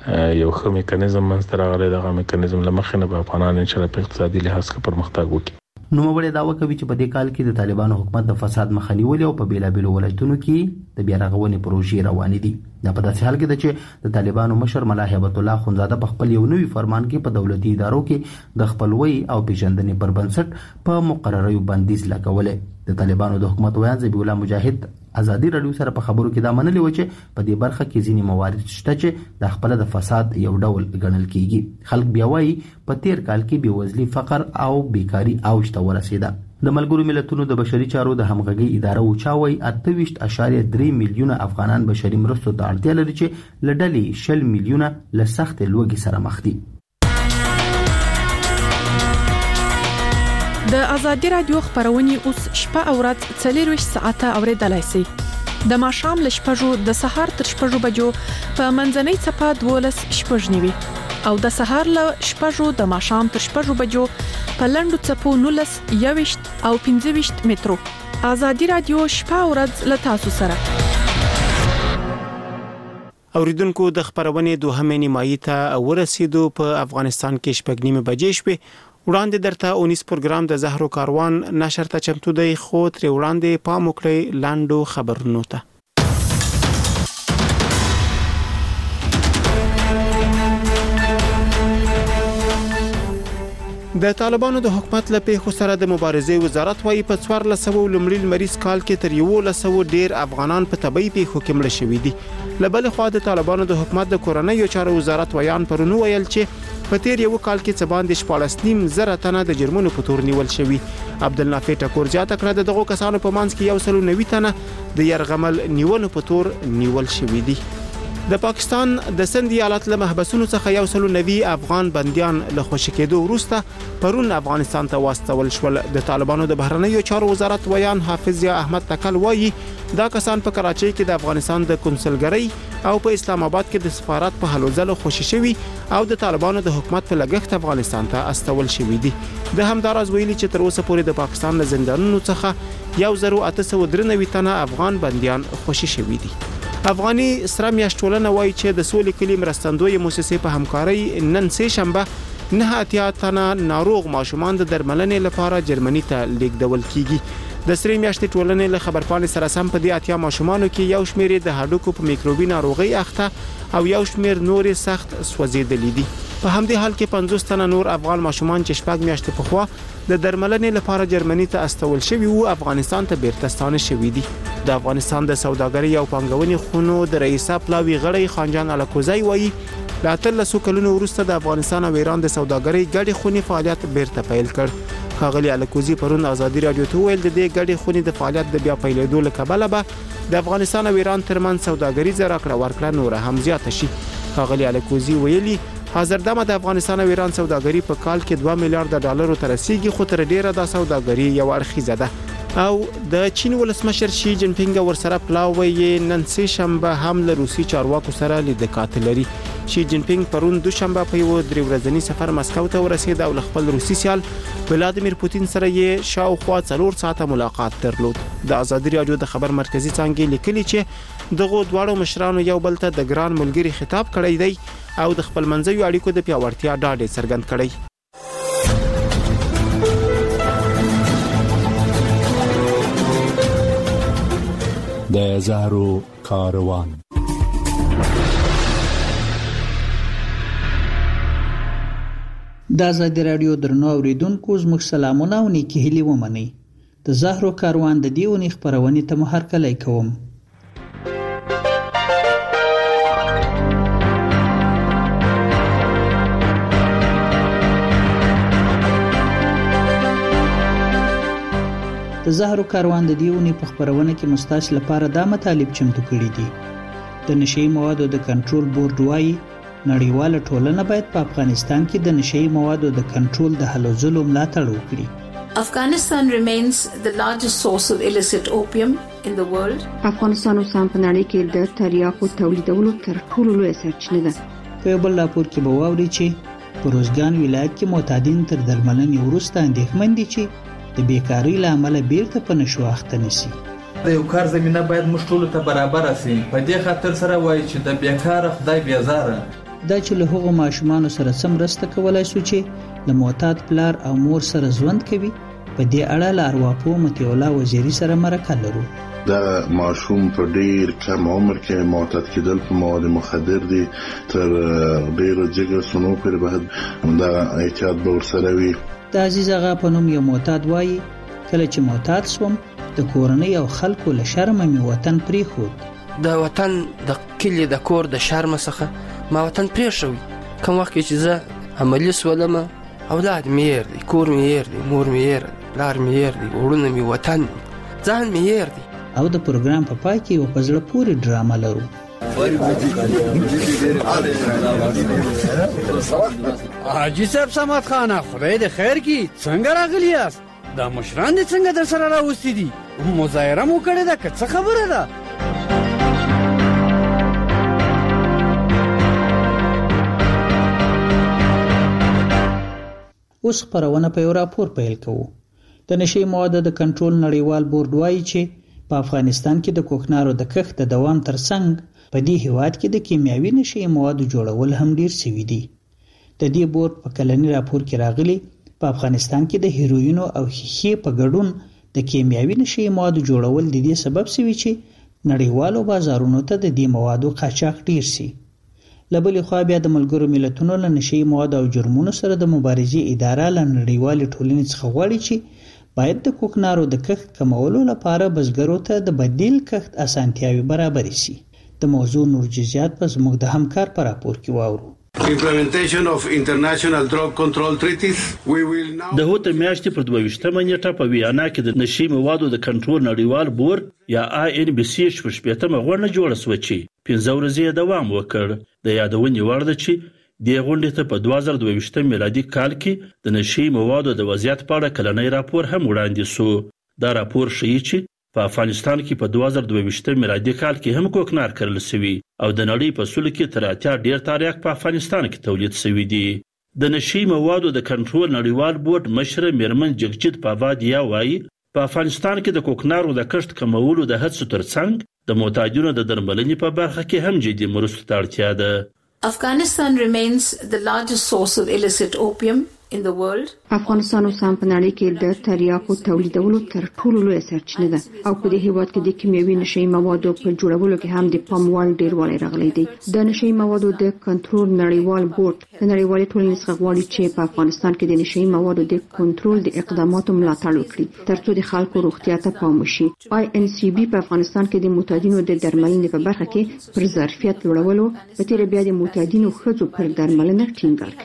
یو ښه میکانیزم منځته راغلی. دغه میکانیزم لمخې نه به افغانان ان شاء الله په اقتصادي لحاظ کې پرمختګ وکړي. نوموړی دعوه کوي چې په دې کال کې د طالبانو حکومت د فساد مخه نیولې او په بیلابیلو ولایتونو کې د بیا رغونې پروژې روانې دي. دا په داسې حال کې ده چې د طالبانو مشر ملا هیبت الله خونزاده په خپل یو نوي فرمان کې په دولتي ادارو کې د خپلوۍ او پیژندنې پر بنسټ په مقرریو بندیز لګولې. د طالبانو د حکومت ویان ذبیح الله مجاهد ازادي رادیو سره په خبرو کې دا منلي و چې په دې برخه کې ځینې موارد شته چې د خپل د فساد یو ډول ګڼل کیږي. خلک بیا وایي په تیر کال کې بېوزلي، فقر او بیکاری اوج ته ورسېده. د ملګرو ملتونو د بشري چارو د همغږي اداره اوچاوي اته ویشت اشاریه درې میلیونه افغانان بشري مرستو ته اړتیا لري چې له ډلې شل میلیونه له سخت لوږې سره مخ دي. د ازادي رادیو خبرونه اوس شپه او ورځ څلور ساعته اوریدلای شئ. د ماښام له شپږو د سهار تر شپږو بجو په منځنۍ څپه دولس شپږ نیوي او د سهار له شپږو د ماښام تر شپږو بجو په لنډو څپو نولس یويشت او پنځه ویشت مترو. ازادي رادیو شپه او ورځ له تاسو سره. اوریدونکو د خبرونه دوهمه نیمایي ته ورسېدو. په افغانستان کې شپږ نیمه بجې شوې. وړاندې درته اونیس پروګرام د زهرو کاروان نشر ته چمتو دی، خو تر وړاندې پام وکړئ لاندو خبرونو ته. د طالبانو د حکومت له پیښو سره د مبارزې وزارت وايي په څوارلس سوه لومړي لمریز کال کې تر یولس سوه ډیر افغانان په طبي پیښو کې مړه شوي دي. له بل خوا د طالبانو د حکومت د کورنیو چارو وزارت ویان پرونو ویل چې په تیر یو کال کې څه باندې شپاړس نیم زره تنه د جرمونو په تور نیول شوي. عبدالنافع ټکور زیاته کړه د دغو کسانو په منځ کې یو سل نوي تنه د يرغمل نیولو په تور نیول شوي دي. د پاکستان د سند ایالت له محبسونو څخه یو سل نوي افغان بنديان له خوشی کېدو وروسته پرون افغانستان ته واستول شول. د طالبانو د بهرنیو چارو وزارت ویان حافظ یا احمد تکل وایي دا کسان په کراچۍ کې د افغانستان د کنسولګرۍ او په اسلام آباد کې د سفارت په هلو ځلو خوشی شوي او د طالبانو د حکومت په لګښت افغانستان ته استول شوي دي. د همداراز ویلي چې تر اوسه پورې د پاکستان له زندانونو څخه یو زر او اته سوه درې نوي تنه افغان بنديان خوشی شوي دي. افغاني سره میاشتولنه وایي چې د سولې کلي مرستندوی مؤسسې په همکارۍ نن سه شنبه نه اتیا تنه ناروغ ماشومان د درملنې لپاره جرمني ته لیږدول کیږي. د سری میاشتې ټولنې له خبرپاڼې سره سم په دې اتیا ماشومانو کې یو شمېر د هډوکو په میکروبي ناروغي اخته او یو شمېر نورې سخت سوځېدلې دي. په همدې حال کې پنځوس تنه نور افغان ماشومان چې شپږ میاشتې پخوا د درملنې لپاره جرمني ته استول شوي وو افغانستان ته بیرته ستانه شوي دي. د افغانستان د سوداګرۍ او پانګونې خونو د رئیس پلاوی غړی خانجان الکوزی وایي لا تلسو کلونو وروسته د افغانستان او ایران د سوداګرۍ ګډې خونې فعالیت بیرته پیل کړ. ښاغلي الکوزی پرون ازادي رادیو ته ویل د دې ګډې خونې د فعالیت د بیا پیلېدو له کبله به د افغانستان او ایران ترمنځ سوداګریزه راکړه ورکړه نور هم زیاته شي. ښاغلي الکوزی ویلي حاضر دمه د افغانستان او ایران سوداګري په کال کې دوه میلیارډ ډالر ته رسیدي، خو تر ډیره د سوداګري یو اړخیزه ده. او د چین ولسمشر شي جین پینګ ورسره پلاوی نن سه شنبه هم له روسي چارواکو سره لیدکات لري. شي جین پینګ پرون دوشنبه په یو درې ورځنی سفر مسکو ته ورسید او خپل روسي سیال ولادیمیر پوتین سره یې شاوخوا څلور ساعته ملاقات درلود. د ازادي رادیو د خبر مرکزی څنګه لیکلي چې دغه دواړو مشرانو یو بل ته د ګران ملګری خطاب کړی دی او د خپل منځوي اړیکو د پیاوړتیا ډاډ څرګند کړی. د زهرو کاروان د ازادي رادیو درنو اوریدونکو زموږ سلامونه او نیکی هیلې ومنئ. د زهرو کاروان د دې ونې خبرونې ته مو هرکلی کوم. د زهرو کاروان د دیونی په خبرونه کې مستاس لپاره دا مطالب چمتو کړي دي. د نشئی موادو د کنټرول بورډ وايي نړیواله ټولنه باید په افغانستان کې د نشئی موادو د کنټرول د هلو ځلو ملاتړ وکړي. Afghanistan remains the largest source of illicit opium in the world. افغانستان اوس هم په نړۍ کې د تریاکو تولیدولو تر ټولو لویه سرچینه ده. په یو بل راپور کې به واوري چې په روزګان ولایت کې معتادین تر درملنې وروسته اندېښمن دي چې د بیکاری له امله بیرته په نشو اخته نشي. د یو کار زمينه باید موږ ټول ته برابر شي. په دې خاطر سره وایي چې د بیکار خدای بیزاره دا چې له هغو ماشومانو سره سم رسته کولای شو چې د معتاد پلار او مور سره ژوند کوي. په دې اړه له ارواپو متي الله وزیری سره مرکه لرو. دا ماشوم په ډیر کم عمر کې معتاد کېدل په مواد مخدر دي تر ډیرو جګر سنو پر بعد دا احتیاط به ورسره وي. د عزیز آغا په نوم یو معتاد وایي کله چې معتاد شوم د کورنۍ او خلکو له شرمه مې وطن پرېښود. د وطن د کلي د کور د شرمه څخه ما وطن پرېښوي. کوم وخت چې زه عملي شولم اولاد مې هېر دی، کور مې هېر دی، مور مې هېر دی، پلار مې هېر دی، وروڼه مې، وطن مې، ځان مې هېر دی. او د پروګرام په پای کې یو په زړه پورې ډرامه لرو. حاجي صاحب صمد خانه، خدای دې خیر کړي، څنګه راغلی یاست؟ دا مشران دې څنګه در سره راوستي دي؟ مظاهره مو کړې ده که څه خبره ده؟ اوس خپرونه په یو راپور پیل کوو. د نشي موادو د کنټرول نړیوال بورډ وایي چې په افغانستان کې د کوکنارو د کښت د دوام ترڅنګ په دې هیواد کې د کیمیاوي نشي موادو جوړول هم ډیر شوي دي. د دې بورډ په کلنی راپور کې راغلي په افغانستان کې د هیروین او ښیښې په ګډون د کیمیاوي نشي موادو جوړول د دې سبب شوي چې نړیوالو بازارونو ته د دې موادو قاچاق ډیر شي. لبلې خوا بیا د ملګرو ملتونو له نشي موادو او جرمونو سره د مبارزې اداره له نړیوالې ټولنې څخه غواړي چې باید د کوکنارو د کښت کمولو لپاره بزګرو ته د بدیل کښت اسانتیاوي برابرې شي. د موضوع نور جزئیات په زموږ د همکار په راپور کې واورو. Implementation of international drug control treaties. We will now د هوت میاشتې پر دوه ویشتمه نیټه په ویانا کې د نشي موادو د کنټرول نړیوال بورډ یا آی ان بي سي شپږشپېتمه غونډه جوړه شوه چې پنځه ورځې دوام وکړ. د یادونې وړ ده چې دې غونډې ته په دوه زره دوه ویشتم میلادي کال کې د نشي موادو د وضعیت په اړه کلنی راپور هم وړاندې شو. دا راپور ښیي چې په افغانستان کې په دوه زره دوه ویشتم میلادي کال کې هم کوکنار کرل شوي او د نړۍ په سلو کې تر اتیا ډیر تاریخ په افغانستان کې تولید شوي دي. د نشي موادو د کنټرول نړیوال بورډ مشر میرمن جگجیت پاوادیا وایي په افغانستان کې د کوکنارو د کښت کمولو د هڅو ترڅنګ د معتادینو د درملنې په برخه کې هم جدي مرستو ته اړتیا ده. Afghanistan remains the largest source of illicit opium in the world. افغانستان اوس هم په نړۍ کې د تریاکو تولیدولو تر ټولو لویه سرچینه ده او په دې هیواد کې د کیمیاوي نشي موادو په جوړولو کې هم د پام وړ ډیروالی راغلی دی. د نشي موادو د کنټرول نړیوال بورډ د نړیوالې ټولنې څخه غواړي چې په افغانستان کې د نشي موادو د کنټرول د اقداماتو ملاتړ وکړي ترڅو د خلکو روغتیا ته پام وشي. آی ان سی بي په افغانستان کې د معتادینو د درملنې په برخه کې پر ظرفیت لوړولو په تیر بیا د معتادینو ښځو پر درملنه ټینګار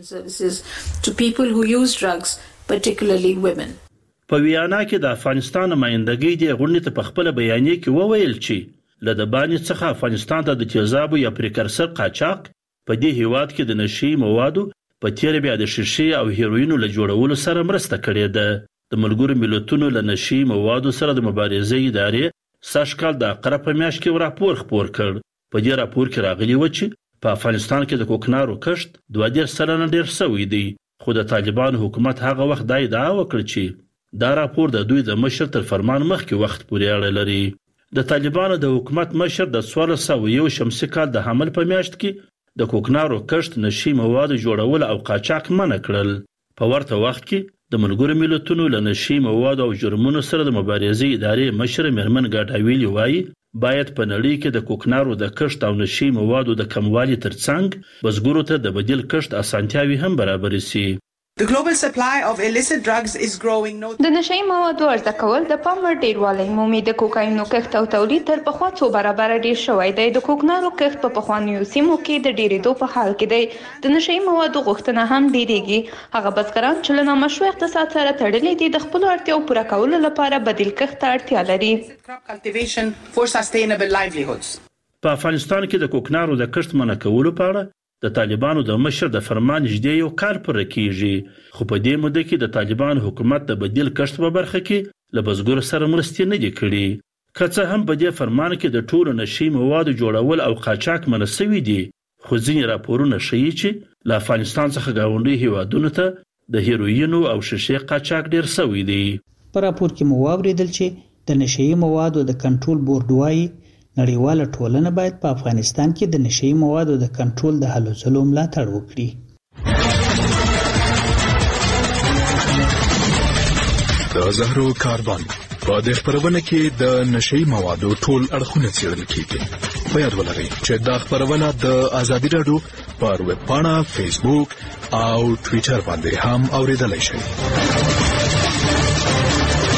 کوي. To people who use drugs, particularly women. په ویانا کې د افغانستان نمائندګۍ د غونډې ته په خپل بیانیه کې وویل چې له د باندې څخه افغانستان ته د تیزابو یا پریکرسر قاچاق په دې هیواد کې د نشي موادو په تیر بیا د شیشې او هیروینو له جوړولو سره مرسته کړې ده. د ملګرو ملتونو له نشي موادو سره د مبارزې ادارې سږ کال د عقرب په میاشت کې راپور خپور کړ. په دې راپور کې راغلي و چې په افغانستان کې د کوکنارو کښت دوه دېرش سلنه ډېر شوی دی. خو د طالبانو حکومت هغه وخت دا ادعا وکړه چې دا راپور د دوی د مشر تر فرمان مخکې وخت پورې اړه لري. د طالبانو د حکومت مشر د څوارلس سوه یو شمسي کال د حمل په میاشت کې د کوکنارو کښت نشي موادو جوړول او قاچاق منع کړل. په ورته وخت کې د ملګرو ملتونو له نشي موادو او جرمونو سره د مبارزې ادارې مشر میرمن ګاډاویلي وایي باید په نړۍ کې د کوکنارو د کښت او نشي موادو د کموالي ترڅنګ بزګرو ته د بدیل کښت اسانتیاوي هم برابر شي. The global supply of illicit drugs is growing. د نشي موادو عرضه کول د پام وړ ډیروالی مومي. د کوکاینو کښت او تولید تر پخوا څو برابر ډیر شوی دی. د کوکنارو کښت په پخوانیو سیمو کې د ډیریدو په حال کې دی. د نشي موادو غوښتنه هم ډیریږي. هغه بزګران چې له نامشروع اقتصاد سره تړلي دي د خپلو اړتیاو پوره کولو لپاره بدیل کښت ته اړتیا لري. Cultivation for sustainable livelihoods. په افغانستان کې د کوکنارو د کښت منع کولو په اړه د طالبانو د مشر د فرمان نږدې یو کال پوره کیږي. خو په دې موده کې د طالبان حکومت د بدیل کښت په برخه کې له بزګرو سره مرستې نه دي کړي. که څه هم په دې فرمان کې د ټولو نشي موادو جوړول او قاچاق منع شوي دي خو ځینې راپورونه ښیي چې له افغانستان څخه ګاونډي هیوادونو ته د هیروینو او شیشې قاچاق ډیر شوی دی. په راپور کې مو واوریدل چې د نشي موادو د کنټرول بورډ وایي نړیواله ټولنه باید په افغانستان کې د نشي موادو د کنټرول د هلو ځلو ملاتړ وکړي. د زهرو کاربن په دې خبرونه کې د نشي موادو ټول اړخونه څېړل کیږي. په یاد ولرئ چې دا خبرونه د ازادي راډیو پر ویب پاڼه، فیسبوک او ټویټر باندې هم اوریدلای شئ.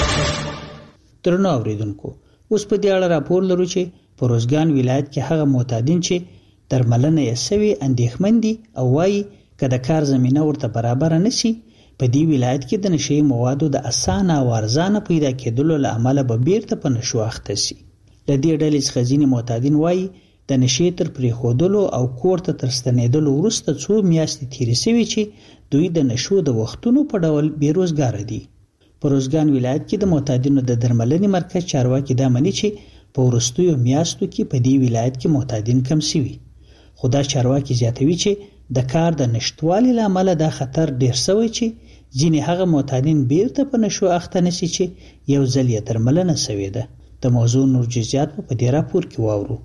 درنو اوریدونکو اوس په دې اړه راپور لرو چې په روزګان ولایت کې هغه معتادین چې درملنه یې سوي اندېښمن دي او وایي که د کار زمینه ورته برابر نشي په دې ولایت کې د نشي موادو د اسانه او ارزانه پیدا کېدلو له امله به بیرته په نشو اخته شي. د دې ډلې څخه ځینې معتادین وایي د نشي تر پرېښودلو او کور ته تر ستنېدلو وروسته څو میاشتې تېرې سوي چې دوی د نشو د وختونو په ډول بېروزګاره دي. په روزګان ولایت کې د معتادینو د درملنې مرکز چارواکي دا مني چې په وروستیو میاشتو کې په دې ولایت کې معتادین کم سوي، خو دا چارواکي زیاتوي چې د کار د نشتوالي له امله دا خطر ډېر سوی چې ځینې هغه معتادین بیرته په نشو اخته نشي چې یو ځل یې درملنه سوې ده. د موضوع نور جزئیات په دې راپور کې واورو.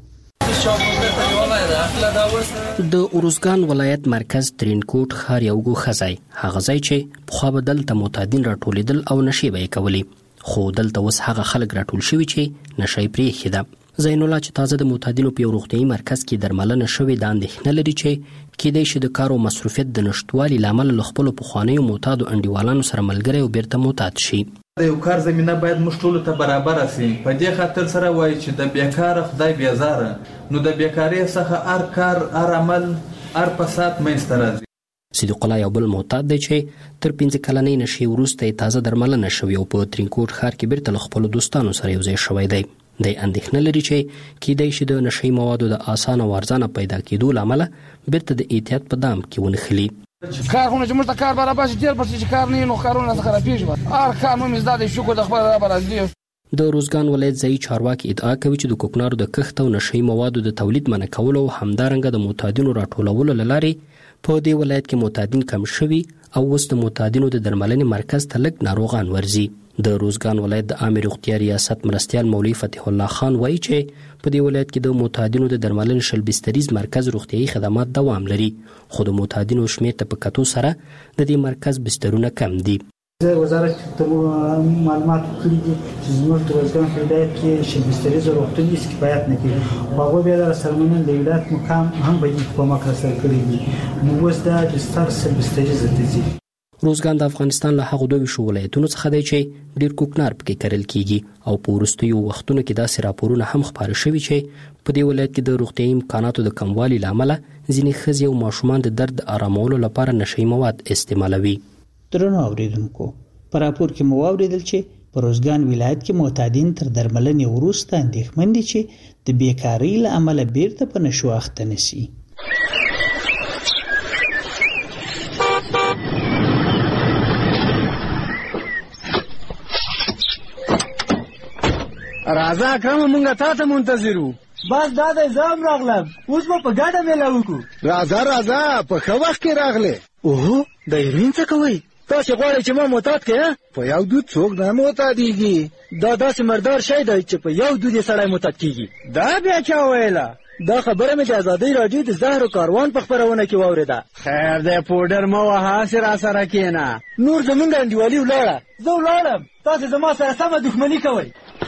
د اروزګان ولایت مرکز ترینکوټ ښار یو ګوښه ځای، هغه ځای چې پخوا به دلته معتادین راټولېدل او نشې به یې کولې، خو دلته اوس هغه خلک راټول شوي چې نشه یې پرېښې ده. زین الله چې تازه د معتادینو په یو روغتیایي مرکز کې درملنه شوې دا اندېښنه لري چې کیدای شي د کار او مصروفیت د نشتوالي له امله له خپلو پخوانیو معتادو انډیوالانو سره ملګری او بیرته معتاد شي. د یو کار زمینه باید موږ ټولو ته برابر شي. په دې خاطر سره وایي چې د بیکاره خدای بیزاره، نو د بیکارۍ څخه هر کار هر عمل هر فساد منځته راځي. صدیق الله یو بل معتاد دی چې تر پنځه کلنۍ نشې وروسته یې تازه درملنه شوې او په ترینکوټ ښار کې بیرته له خپلو دوستانو سره یو ځای شوی دی. دی اندېښنه لري چې کیدای شي د نشهیي موادو د اسانه او ارزانه پیدا کېدو له امله بیرته د احتیاط په دام کې ونښلي. کارونه چې موږ ته کار برابر شي ډېر پرسي چې کار نه وي نو کارونه راته خرابېږي. هر کار مو مې زده دی، شکر د خدای رب راضي. د روزګان ولایت ځایي چارواکي ادعا کوي چې د کوکنارو د کښت او نشهیي موادو د تولید منع کولو او همدارنګه د معتادینو راټولولو له لارې په دې ولایت کې معتادین کم شوي او اوس د معتادینو د درملنې مرکز ته لږ ناروغان ورځي. د روزګان ولایت د عامې روغتیا ریاست مرستیال مولوي فتح الله خان وایي چې په دې ولایت کې د معتادینو د درملنې شل بستریز مرکز روغتیایي خدمات دوام لري، خو د معتادینو شمېر ته په کتو سره د دې مرکز بسترونه کم دي. وزارت ته معلومات کړي دي چې زموږ د روزګان ولایت کې شل بستریز روغتون هیڅ کفایت نه کوي، هغوی بیا د سرمنن د ولایت مقام هم به یې کومک راسره کړی دي، نو اوس دا بستر شل بستریز ته ځي. روزګان د افغانستان له هغو دوه ویشو ولایتونو څخه دی چې ډېر کوکنار پکې کرل کیږي او په وروستیو وختونو کې داسې راپورونه هم خپاره شوي چې په دې ولایت کې د روغتیایي امکاناتو د کموالي له امله ځینې ښځې او ماشومان د درد آرامولو لپاره نشهیي مواد استعمالوي. درنو اوریدونکو، په راپور کې مو واورېدل چې په روزګان ولایت کې معتادین تر درملنې وروسته اندېښمن دي چې د بیکارۍ له امله بیرته په نشو اخته نشي. راځه اکرم، مونږ تا ته منتظر وو. بس دا د ځام راغلم، اوس به په ګډه میله وکړو. راځه راځه، په ښه وخت کې راغلې. اوهو، د هیروین څه کوئ؟ تاسې غواړئ چې ما معتاد کړې؟ په یو دود څوک نه معتادېږي. دا داسې مردار شی دی چې په یو دود یې سړی معتاد کېږي. دا بیا چا ویله؟ دا خبره مې د ازادۍ راډیو د زهرو کاروان په خپرونه کې واورېده. خیر دی، پوډر مه وهه، هسې راسره کښېنه. نور زموږ انډیوالي ولاړه. زه ولاړم، تاسې زما سره سمه دښمني کوئ.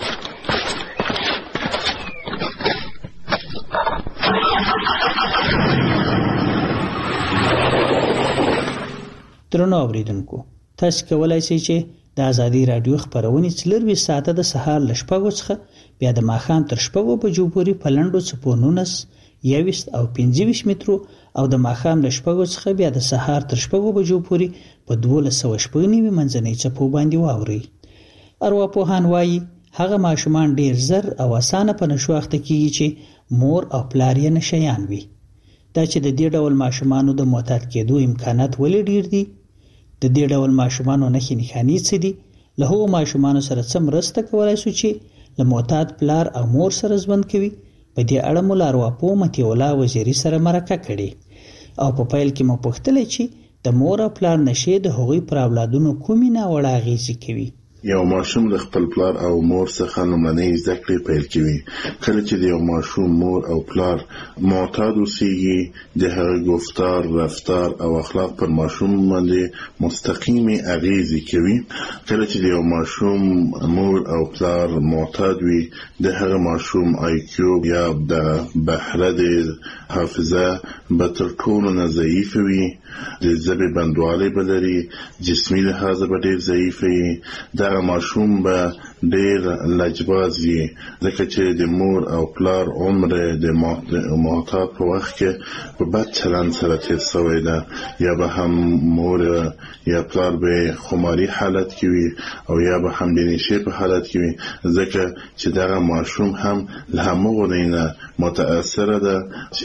درنو اوریدونکو، تاسو کولای شئ چې د ازادي رادیو خبرونه څلروي ساعته د سهار ل شپږو څخه بیا د ماښام تر شپږو بجو پورې په لنډو څپو نولس، یوویشت او پنځه ویشت مترو او د ماښام له شپږو څخه بیا د سهار تر شپږو بجو پورې په دولس سوه شپږ نوي منځنۍ څپو باندې واورئ. ارواپوهان وایي هغه ماشومان ډیر زر او اسانه په نشو اخته کیږي چې مور او پلار یې نشیان وي. دا چې د دې ډول ماشومانو د معتاد کېدو امکانات ولې ډیر دي؟ د دې ډول ماشومانو نښې نښانې څه دي؟ له هغو ماشومانو سره څه مرسته کولی شو چې له معتاد پلار او مور سره ژوند کوي؟ په دې اړه مو له ارواپوه مطیع الله وزیري سره مرکه کړې او په پیل کې مو پوښتلی چې د مور او پلار نشې د هغوی پر اولادونو کومې ناوړه اغېزې کوي. یو ماشوم له خپل پلار او مور څخه لومړنۍ زده کړې پیل کوي. کله چې د یو ماشوم مور او پلار معتاد اوسېږي، د هغه گفتار، رفتار او اخلاق پر ماشوم باندې مستقیمې اغېزې کوي. کله چې د یو ماشوم مور او پلار معتاد وي، د هغه ماشوم آی کیو یا د بهره د حافظه به تر ټولو نه ضعیفه وي، د ژبې بندوالی به لري، جسمي لحاظه به ډېر ضعیفه وي. دغه ماشوم به ډیر لجباز وي، ځکه چې د مور او پلار عمر د معتاد په وخت کې په بد چلند سره تیر شوی ده، یا به هم مور یا پلار به خماري حالت کې وي او یا به هم د نشې په حالت کې وي، ځکه چې دغه ماشوم هم له همغو دی نه متاثره ده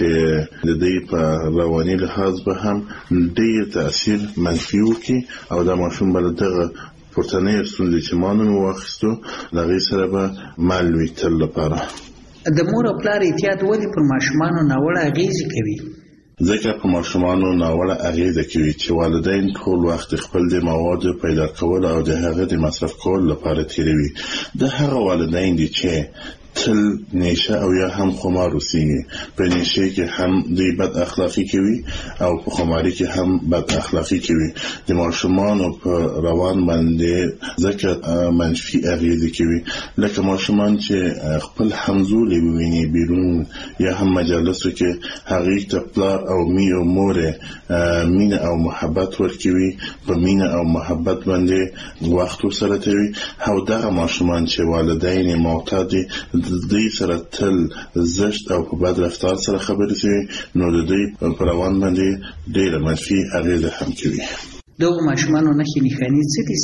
چې د دوی په رواني لحاظ به هم ډیر تاثیر منفي وکړي او دا ماشوم به دغه پورتنۍ ستونزې چې ما نن واخیستو له هغې سره به مل وي تل لپاره. د مور او پلار احتیاط ولې پر ماشومانو ناوړه اغېزې کوي؟ ځکه په ماشومانو ناوړه اغېزه کوي چې والدین ټول وخت خپل د موادو پیدا کول او د هغه د مصرف کول لپاره تیروي. د هغه والدین دي چې تل نشه او یا هم خمار اوسیږي، په نشه کې هم دوی بد اخلاقی کوي او په خماري کې هم بد اخلاقی کوي. د ماشومانو په روان باندې ځکه منفي اغېزې کوي، لکه ماشومان چې خپل همزولي وویني بیرون یا هم مجالسو کې هغې ته پلار او می او مور مینه او محبت ورکوي، په مینه او محبت باندې وخت سره تیروي. او دغه ماشومان چې والدین معتاد د دوی سره تل زشت او په بد رفتار سره خبرې کوي، نو د دوی په روان باندې ډېره منفي اغېزه هم کوي. دغو ماشومانو نښې نښانې څه دي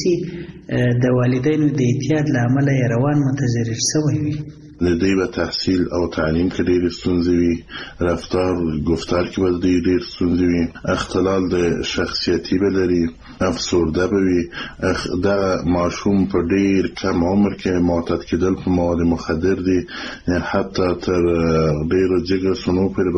چې د والدینو د احتیاط له امله یې روان متضرر شوی وي؟ د دوی به تحصیل او تعلیم کې ډېرې ستونزې وي، رفتار ګفتار کې به دوی ډېر ستونزې وي، اختلال د شخصیتي به لري، افسرده به وي. دغه ماشوم په ډېر کم عمر کې معتاد کېدل په مواد مخدر دي، حتی تر ډېرو جګر سنو پورې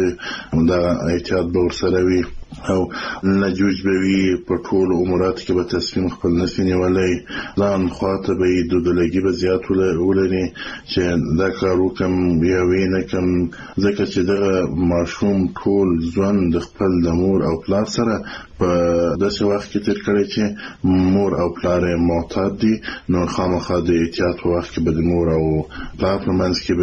به دغه احتیاط به ورسره وي او لجوج به وي. په ټولو اموراتو کې به تصمیم خپل نشي نیولی، ځان خواته به یې دودلګي به زیات ولري چې دا کار وکړم یا ویې نه کړم، ځکه چې دغه ماشوم ټول ژوند د خپل د مور او پلار سره په داسې وخت کې تیر کړی چې مور او پلار یې معتاد دي، نو خامخا د احتیاط په وخت کې به د مور او پلار په منځ کې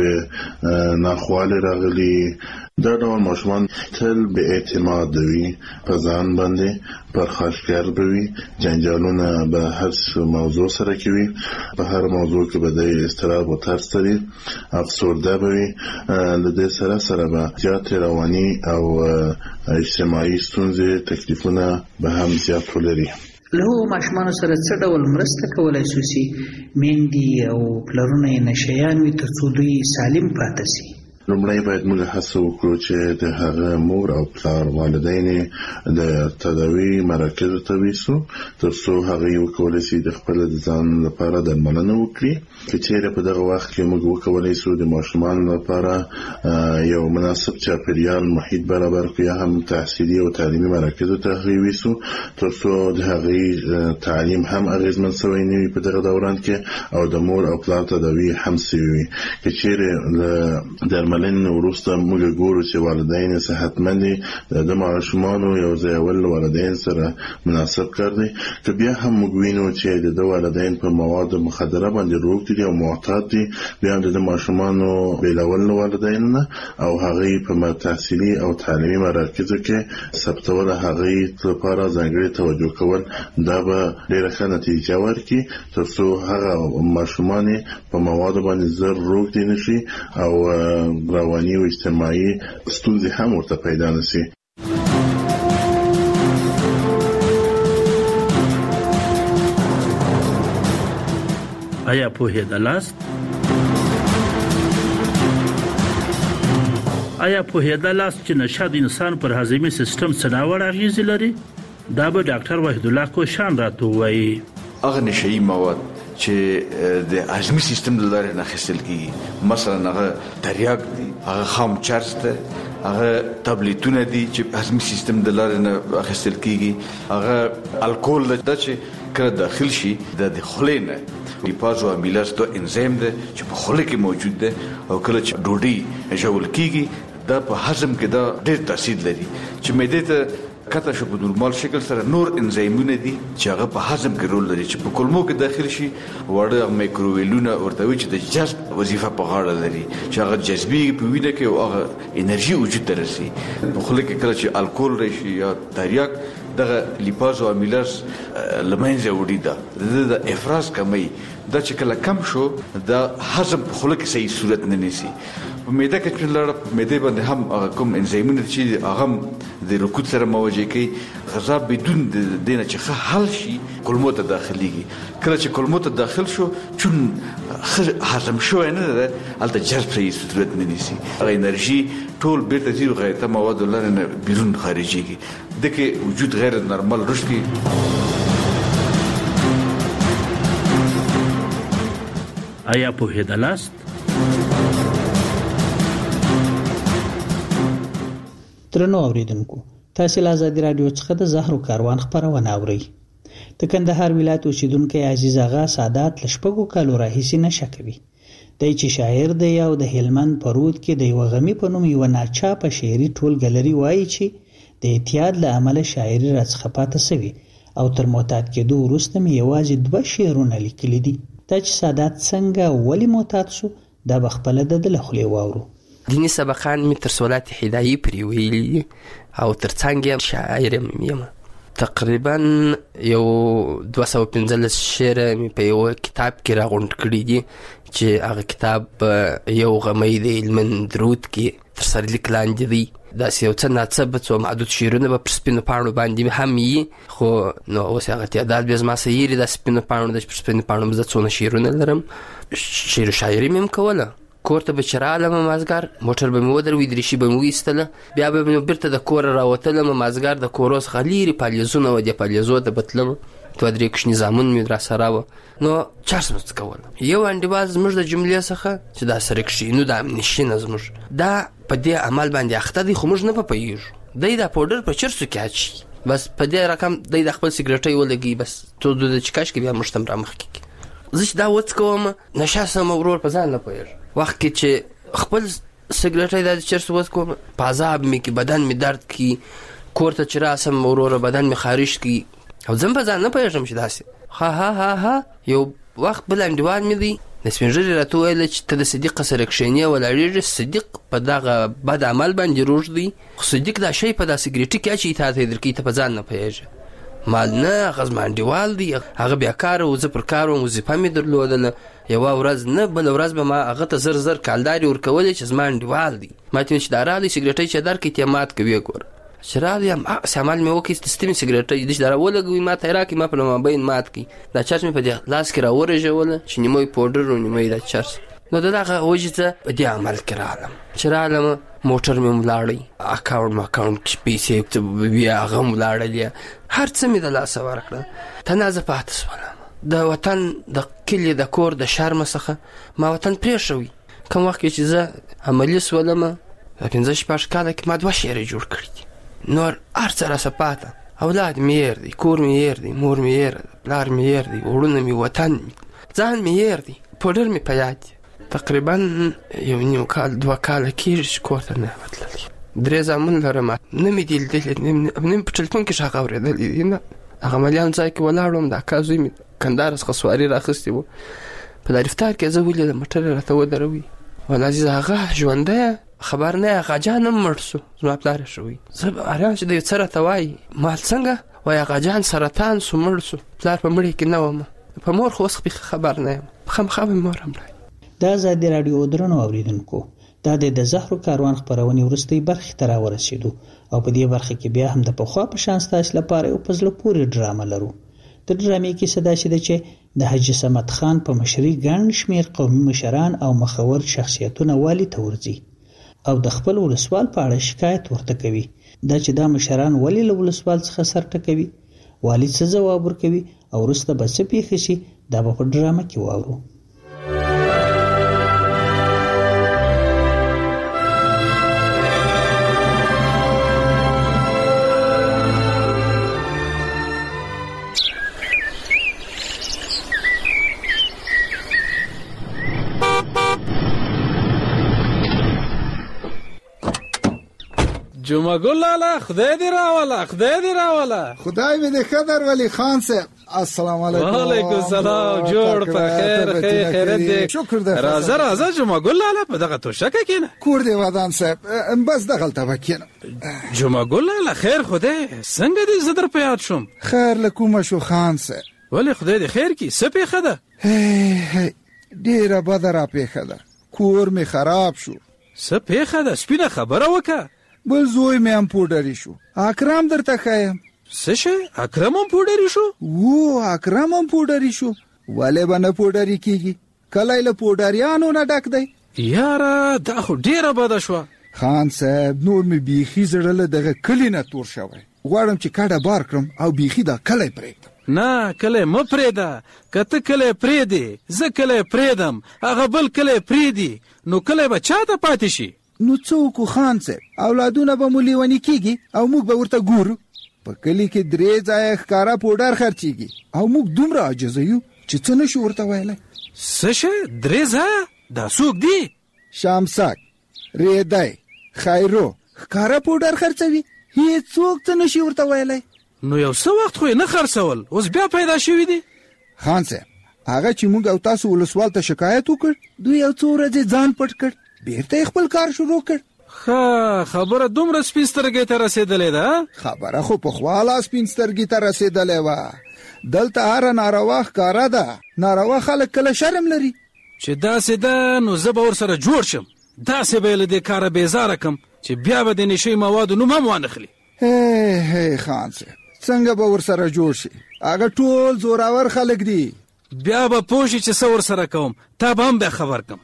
به ناخوالې راغلي. دا ډول ماشومان تل به اعتماد وي په ځان باندې، پرخاشګر به وي، جنجالونه به هر موضوع سره کوي، په هر موضوع کې به د اضطراب او ترس لري، افسرده به وي. له دې سره سره به زیاتې رواني او اجتماعي ستونزې تکلیفونه به هم زیات ولري. له هغو ماشومانو سره څه ډول مرسته کولی شو چې میندې او پلرونه یې نشیان وي تر څو دوی سالم پاتې شي؟ لومړی باید موږ هڅه وکړو چې د هغه مور او پلار والدین د تداوی مراکزو ته ویسو تر څو هغوی وکولی شي د خپل د ځان لپاره درملنه وکړي. که چیرې په دغه وخت کې موږ وکولی شو د ماشومانو لپاره یو مناسب چاپیریال محیط برابر کړو یا هم تحصیلي او تعلیمي مراکزو ته هغوی ویسو تر څو د هغوی تعلیم هم اغېزمن شوی نه وي په دغه دوران کې او د مور او پلار تداوی هم شوي وي. که چیرې له درملنې وروسته موږ ګورو چې والدین صحتمند دي، د ماشومانو یو ځایول والدین سره مناسب کار دی. که بیا هم موږ وینو چې د والدین په مواد مخدره باندې روږدي دي او معتاد دي، بیا هم د ماشومانو بیلول والدین نه او هغوی په تحصیلي او تعلیمي مراکزو کې ثبتول هغوی لپاره ځانګړې توجه کول، دا به ډېره ښه نتیجه ورکړي تر څو هغه ماشومان په موادو باندې زر روږدي نه شي او رواني او اجتماعي ستونزې هم ورته پیدا نه شي. آیا پوهېدلاست؟ آیا پوهېدلاست چې نشه د انسان پر هضمي سیستم څه ډول اغېزې لري؟ دا به ډاکټر وحید الله کوشان راته ووایي. هغه نشهیي مواد چې د هضمي سیستم د لارې نه اخیستل کېږي، مثلا هغه تریاک دي، هغه خام چرس ده، هغه تابلیتونه دي چې هضمي سیستم د لارې نه اخیستل کېږي، هغه الکول ده چې کله داخل شي د خولې نه لیپاز او امیلاز دا انزیم ده چې په خوله کې موجود ده او کله چې ډوډۍ ژوول کېږي دا په هضم کې دا ډېر تاثیر لري چې معدې ته کته شو په نورمال شکل سره نور انزیمونه دي چې هغه په هضم کې رول لري چې په کولمو کې داخل شي، وړه مایکروویلونه ورته وي چې د جذب وظیفه په غاړه لري چې هغه جذبي په وینه کې او هغه انرژي وجود ته رسي. په خوله کې کله چې الکول راشي یا تریاک دغه لیپاز او امیلاز لمنځه وړي دا د افراز کمی دا چې کله کم شو دا هضم په خوله کې صحیح صورت نه نیسي. په معده کې چې لړ په معده باندې هم کوم انزایمونه چې هغه د رکود سره مواجه کوي غذا بدون د دینه چې ښه حل شي کولمو ته داخليږي. کله چې کولمو ته داخل شو چون هضم شو نه ده الته جذب صحیح صورت نه نیسي. هغه انرژي ټول بیرته زیرو غیرته مواد لرنه بیرون خارجيږي دغه وجود غیر نورمال رشد کی. آیا په هدلاست ترنو اوریدونکو تاسو له آزادي رادیو څخه د زهرو کاروان خبرونه اورئ. د کندهار ولایت اوسیدونکو عزیز آغا سادات لشپګو کالو راهیسي نشه کوي. د چې شاعر دی او د هلمند پرود کې د یو غمی په نوم یو ناچاپه شعري ټولګلري وایي چې د اعتیاد له عمله شاعري راڅخه پاتې سوي او تر معتاد کېدو وروسته مې یوازې دوه شعرونه لیکلي دي. دا چې سادات څنګه ولی معتاد سو دا بخپله د د لخلې واورو. دینی سبقان می تر سولات هدایي پرې ویلي او تر څنګه شاعر یم. تقریبا یو دوه سوه پنځلس شعر مې په یو کتاب کې راغونډ کړي دي چې هغه کتاب یو غمی د هلمند درود کې تر سرلیک لاندې دی. داسې یو څه ناڅه څو محدود شعرونه به پر سپینو پاڼو باندې هم وي خو نو اوس هغه تعداد بیا زما څه یېري دا سپینو پاڼو د پر سپینو پاڼو به زه څونه شعرونه لرم. شعر و شاعري مې هم کوله. کور ته به چې رالم مازدیګر موټر به مې ودروي دریشي به مې ویستله بیا به مې بیرته د کوره راوتلم مازدیګر د کورو څخه لیرې پالیزونه و دې پالیزو ته به تلم دوه درې کوچني زامن مې راسره وه نو چرس مې څه کوله. یو انډیوال زموږ د جملې څخه چې دا سرکشینو دا امنیشینه زموږ دا په دې عمل باندې اخته دی خو موږ نه پوهېږو. دی دا پوډر په چرسو کې اچوي بس په دې رقم دی د خپل سګرټۍ ولګي بس تو د چکش کې بیا موږ ته هم رامخکې کړي. زه چې دا وڅکوم نشه سم ورور په ځان نه پوهېږم. وخت کې چې خپل سګرټۍ دا د چرسو وڅکوم په عذاب مې کې بدن مې درد کی کور ته چې راسم وروره بدن مې خارش کی او زه په ځان نه پوهېږم چې داسې ها ها ها ها. یو وخت بل انډیوال مې دی د سپین ږیري راته وویل چې ته د صدیق سره کښېنې ولاړېږې صدیق په دغه بد عمل باندې روږ دی خو صدیق دا شی په دا سګرېټي کې اچوي تا ته یې درکوي ته په ځان نه پوهېږې. مال نه هغه زما انډیوال دی هغه بیا کاره و زه پر کار وم وظیفه مې درلودله یوه ورځ نه بله ورځ به ما هغه ته زر زر کالدارې ورکولې چې زما انډیوال دی. ما ته چې دا راغلی سګرېټۍ چې درکوي ته یې مات کوي ګوره چې راغلی یم هغسې عمل مې وکړي دستي مې سګرېټۍ دی چې دا راولګوي ما ته یې راکړي ما په لمابین مات کړي. دا چرس مې په دې لاس کې راورژوله چې نیمه یې پوډر و نیمه یې دا چرس. نو د دغه وجې ته په دې عمل کې راغلم چې راغلم موټر مې هم ولاړی اکاونټ ما اکاونټ کې پیسې بیا هغه هم ولاړلې هر څه مې د لاسه ورکړه. تنها زه پاتې شولم د وطن د کلي د کور د شرمه څخه ما وطن پرېښوي. کوم وخت کې چې زه عملي شولم په پنځه شپږ کاله کې ما دوه شعرې جوړ کړي دي. نور هر څه راسه پاته اولاد مې هېر دی کور مې هېر دی مور مې هېر دی پلار مې هېر دی وړونه مې وطن ځان مې هېر دی پوډر مې په یاد دی. تقریبا یو نیم کال دوه کاله کېږي چې کور ته نه وتللی. درې زامن لرم نه مې دي لیدلي نیم په ټلیفون کې غږ اورېدلی دي نه. هغه عملیان ځای کې ولاړ وم د اکا زوی مې کندهار څخه سواري راخیستې وه په دا رفتار کې زه ولیدم موټر یې راته ودروي ولا عزیز هغه ژوندی خبر نه هغه جان هم مړ سو زما پلار یې شوی. زه حیران چې د یو څه راته وایي مال څنګه وایي هغه جان سرطان سو مړ سو پلار په مړي کې نه وم په مور خو اوس خبر نه یم خامخا به مې مور هم رایي. د ازادي راډیو درنو اوریدونکو دا د زهرو کاروان خپرونې وروستۍ برخې ته راورسېدو او په دې برخه کې بیا هم د پخوا په شان ستاسو لپاره یو په زړه پورې ډرامه لرو. د ډرامې کیسه داسې ده چې د حاجي صمد خان په مشرۍ ګڼ شمېر قومي مشران او مخور شخصیتونه والي ته ورځي او د خپل ولسوال په اړه شکایت ورته کوي. دا چې دا مشران ولې له ولسوال څخه سر ټکوي والي څه ځواب ورکوي او وروسته به څه پېښه شي دا به په ډرامه کې واورو. جمعه ګل لاله خدای دې راوله خدای دې راوله خدای مې دې خدر ولی خان صاحب السلام علیکم وعلیکم السلام جوړ په خیر خیر خیرت دې شکر دې راځه راځه جمعه ګل لاله په دغه توشکه کېنه کور دې ودان صاحب بس دغلته وکینه جمعه ګل لاله خیر خدای څنګه دې زدر په یاد شوم خیر لکوم شو خان صاحب ولی خدای دې خیر کی څه پیښه ده ډیره بده را پیښه ده کور می خراب شو څه پیښه ده سپینه خبره وکړه بل زوی مې هم پوډري شو اکرام درته ښایم څه شی اکرم هم پوډري شو و اکرم هم پوډري شو ولې به نه پوډري کیږي کله له پوډریانو نه ډک دی یاره دا خو ډیره بده شوه خان صاحب نور مې بیخي زړه دغه کلی نه تور شوی غواړم چې کډه بار کړم او بیخي دا کلی پرېږدم نه کله م پرېده کته کله پرېدي زه کله پرېدم هغه بل کله پرېدي نو کله به چاته پاتې شي نو څوک خان صاحب اولادونه به مليونی کیږي او موږ به ورته ګورو په کلی کې درې ځای ښکارا پوډر خرچيږي او موږ دومره عاجز یو چې څه نشو ورته ویلای څه شي درې ځای دا څوک دی شامسک ریدای خیرو ښکارا پوډر خرڅوي هیڅ څوک څه نشي ورته ویلای نو یو څه وخت خو نه خرڅول اوس بیا پیدا شوی دی خان صاحب هغه چې موږ او تاسو ولسوال ته شکایت وکړ دوی یو څو ورځې ځان پټ کړ بیرته خپل کار شروع کړ ښه خبره دومره سپین سترګې ته رسېدلې ده خبره خو په خواله سپین سترګې ته رسېدلې وه دلته هره ناروا ښکاره ده ناروا خلک کله شرم لري چې داسې ده نو زه به ورسره جوړ شم داسې به یې له دې کاره بیزاره کړم چې بیا به د نشې موادو نوم هم وانخلي هی هی خان صاحب څنګه به ورسره جوړ شي هغه ټول زوراور خلک دي بیا به پوه شي چې څه ورسره کوم تا به هم بیا خبر کړم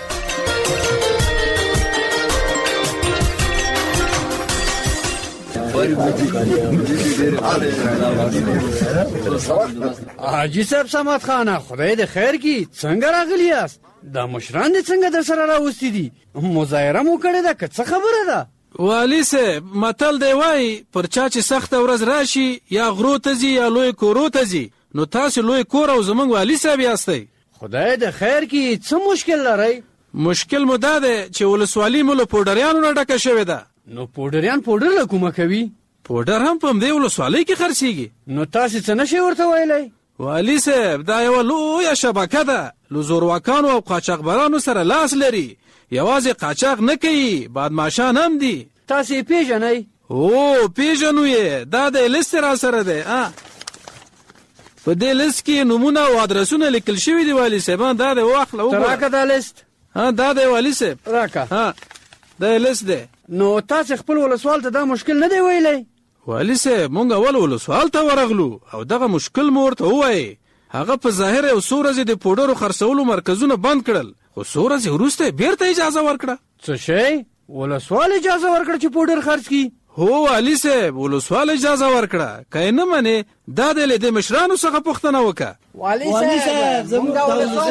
حاجی صاحب سمات خانه خدای دې خیر کی څنګه راغلی یاست دا مشران دې څنګه در سره راوستي دي مظاهره مو کړې ده که څه خبره ده والی صاحب متل دی وای پر چا چې سخته ورځ راشي یا غرو ته ځي یا لوی کورو ته ځي نو تاسو لوی کور او زمونږ والی صاحب یاستئ خدای دې خیر کی څه مشکل لرئ مشکل مو دا دی چې ولسوالي مو له پوډریانو نه ډکه شوې ده نو پوډریان پوډر له کومه کوي پوډر هم په همدې ولسوالۍ کې خرڅېږي نو تاسې څه نشئ ورته ویلی والي صاحب دا یوه لویه شبکه ده له زورواکانو او قاچاقبرانو سره لاس لري یوازې قاچاق نه کوي بادماشان هم دي تاسې یې پیژنئ او پیژنو یې دا د لیست را سره دی په دې لیست کې نومونه او ادرسونه لیکل شوي دي والي صاحب دا دی واخله وګوره ته راکه دا لیست ها دا دی والي صاحب راکه ها دا لیست دی نو تاسې خپل ولسوال ته دا مشکل نه دی ویلی والي صاحب مونږ اول ولسوال ته ورغلو او دغه مشکل مو ورته ووایي هغه په ظاهر یو څو ورځې د پوډرو خرڅولو مرکزونه بند کړل خو څو ورځې وروسته بیرته اجازه ورکړه څه شی ولسوال اجازه ورکړه چې پوډر خرڅ کړي هو والي صاحب ولسوال اجازه ورکړه که نه منې دا دی له دې مشرانو څخه پوښتنه وکړه والي صاحب زموږ د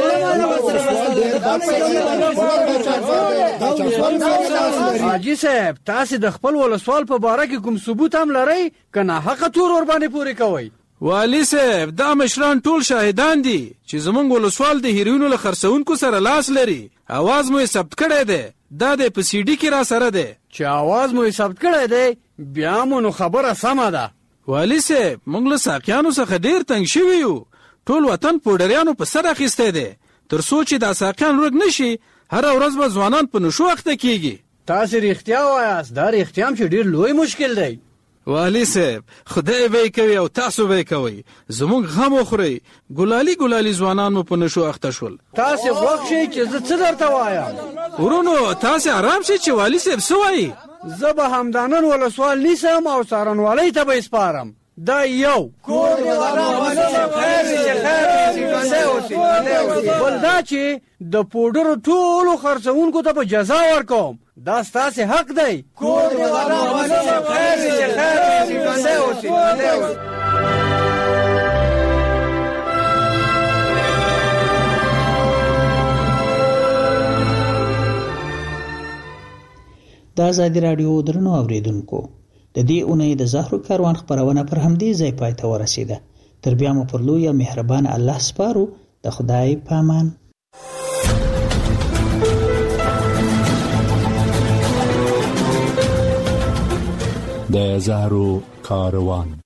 ولسوال حاجي صاحب تاسې د خپل ولسوال په باره کې کوم ثبوت هم لرئ که ناحقه تور ورباندې پورې کوئ والي صاحب دا مشران ټول شاهدان دي چې زمونږ ولسوال د هیروینو له خرڅونکو سره لاس لري اواز مو یې ثبت کړی دی دا د په سی ډي کې را سره دی چې اواز مو یې ثبت کړی دی بیا مو نو خبره سمه ده والي صاحب موږ له ساقیانو څخه ډېر تنګ شوي یو ټول وطن پوډریانو په سر اخیستی دی تر څو چې دا ساقیان ورک نه شي هره ورځ به ځوانان په نشو اخته کیږي تاسې رښتیا وایاست دا رښتیا هم چې ډېر لوی مشکل دی والي صاحب خدای به یې کوي او تاسو به یې کوئ زموږ غم وخورئ ګلالي ګلالي ځوانان مو په نشو اخته شول تاسې غوږ شئ چې زه څه درته وایم ورونو تاسې ارام شئ چې والي صاحب څه وایي زه به همدانن ولسوال نیسم او څارنوالۍ ته به یې سپارم دا یو بل دا چې د پوډرو ټولو خرڅونکو ته به جزا ورکوم دا ستاسې حق دی د ازادي راډیو درنو اوریدونکو د دې اونۍ د زهرو کاروان خبرونه پر همدې ځای پای ته ورسیده تر بیا مو پر لوی مهربان الله سپارو د خدای پامان د زهرو کاروان.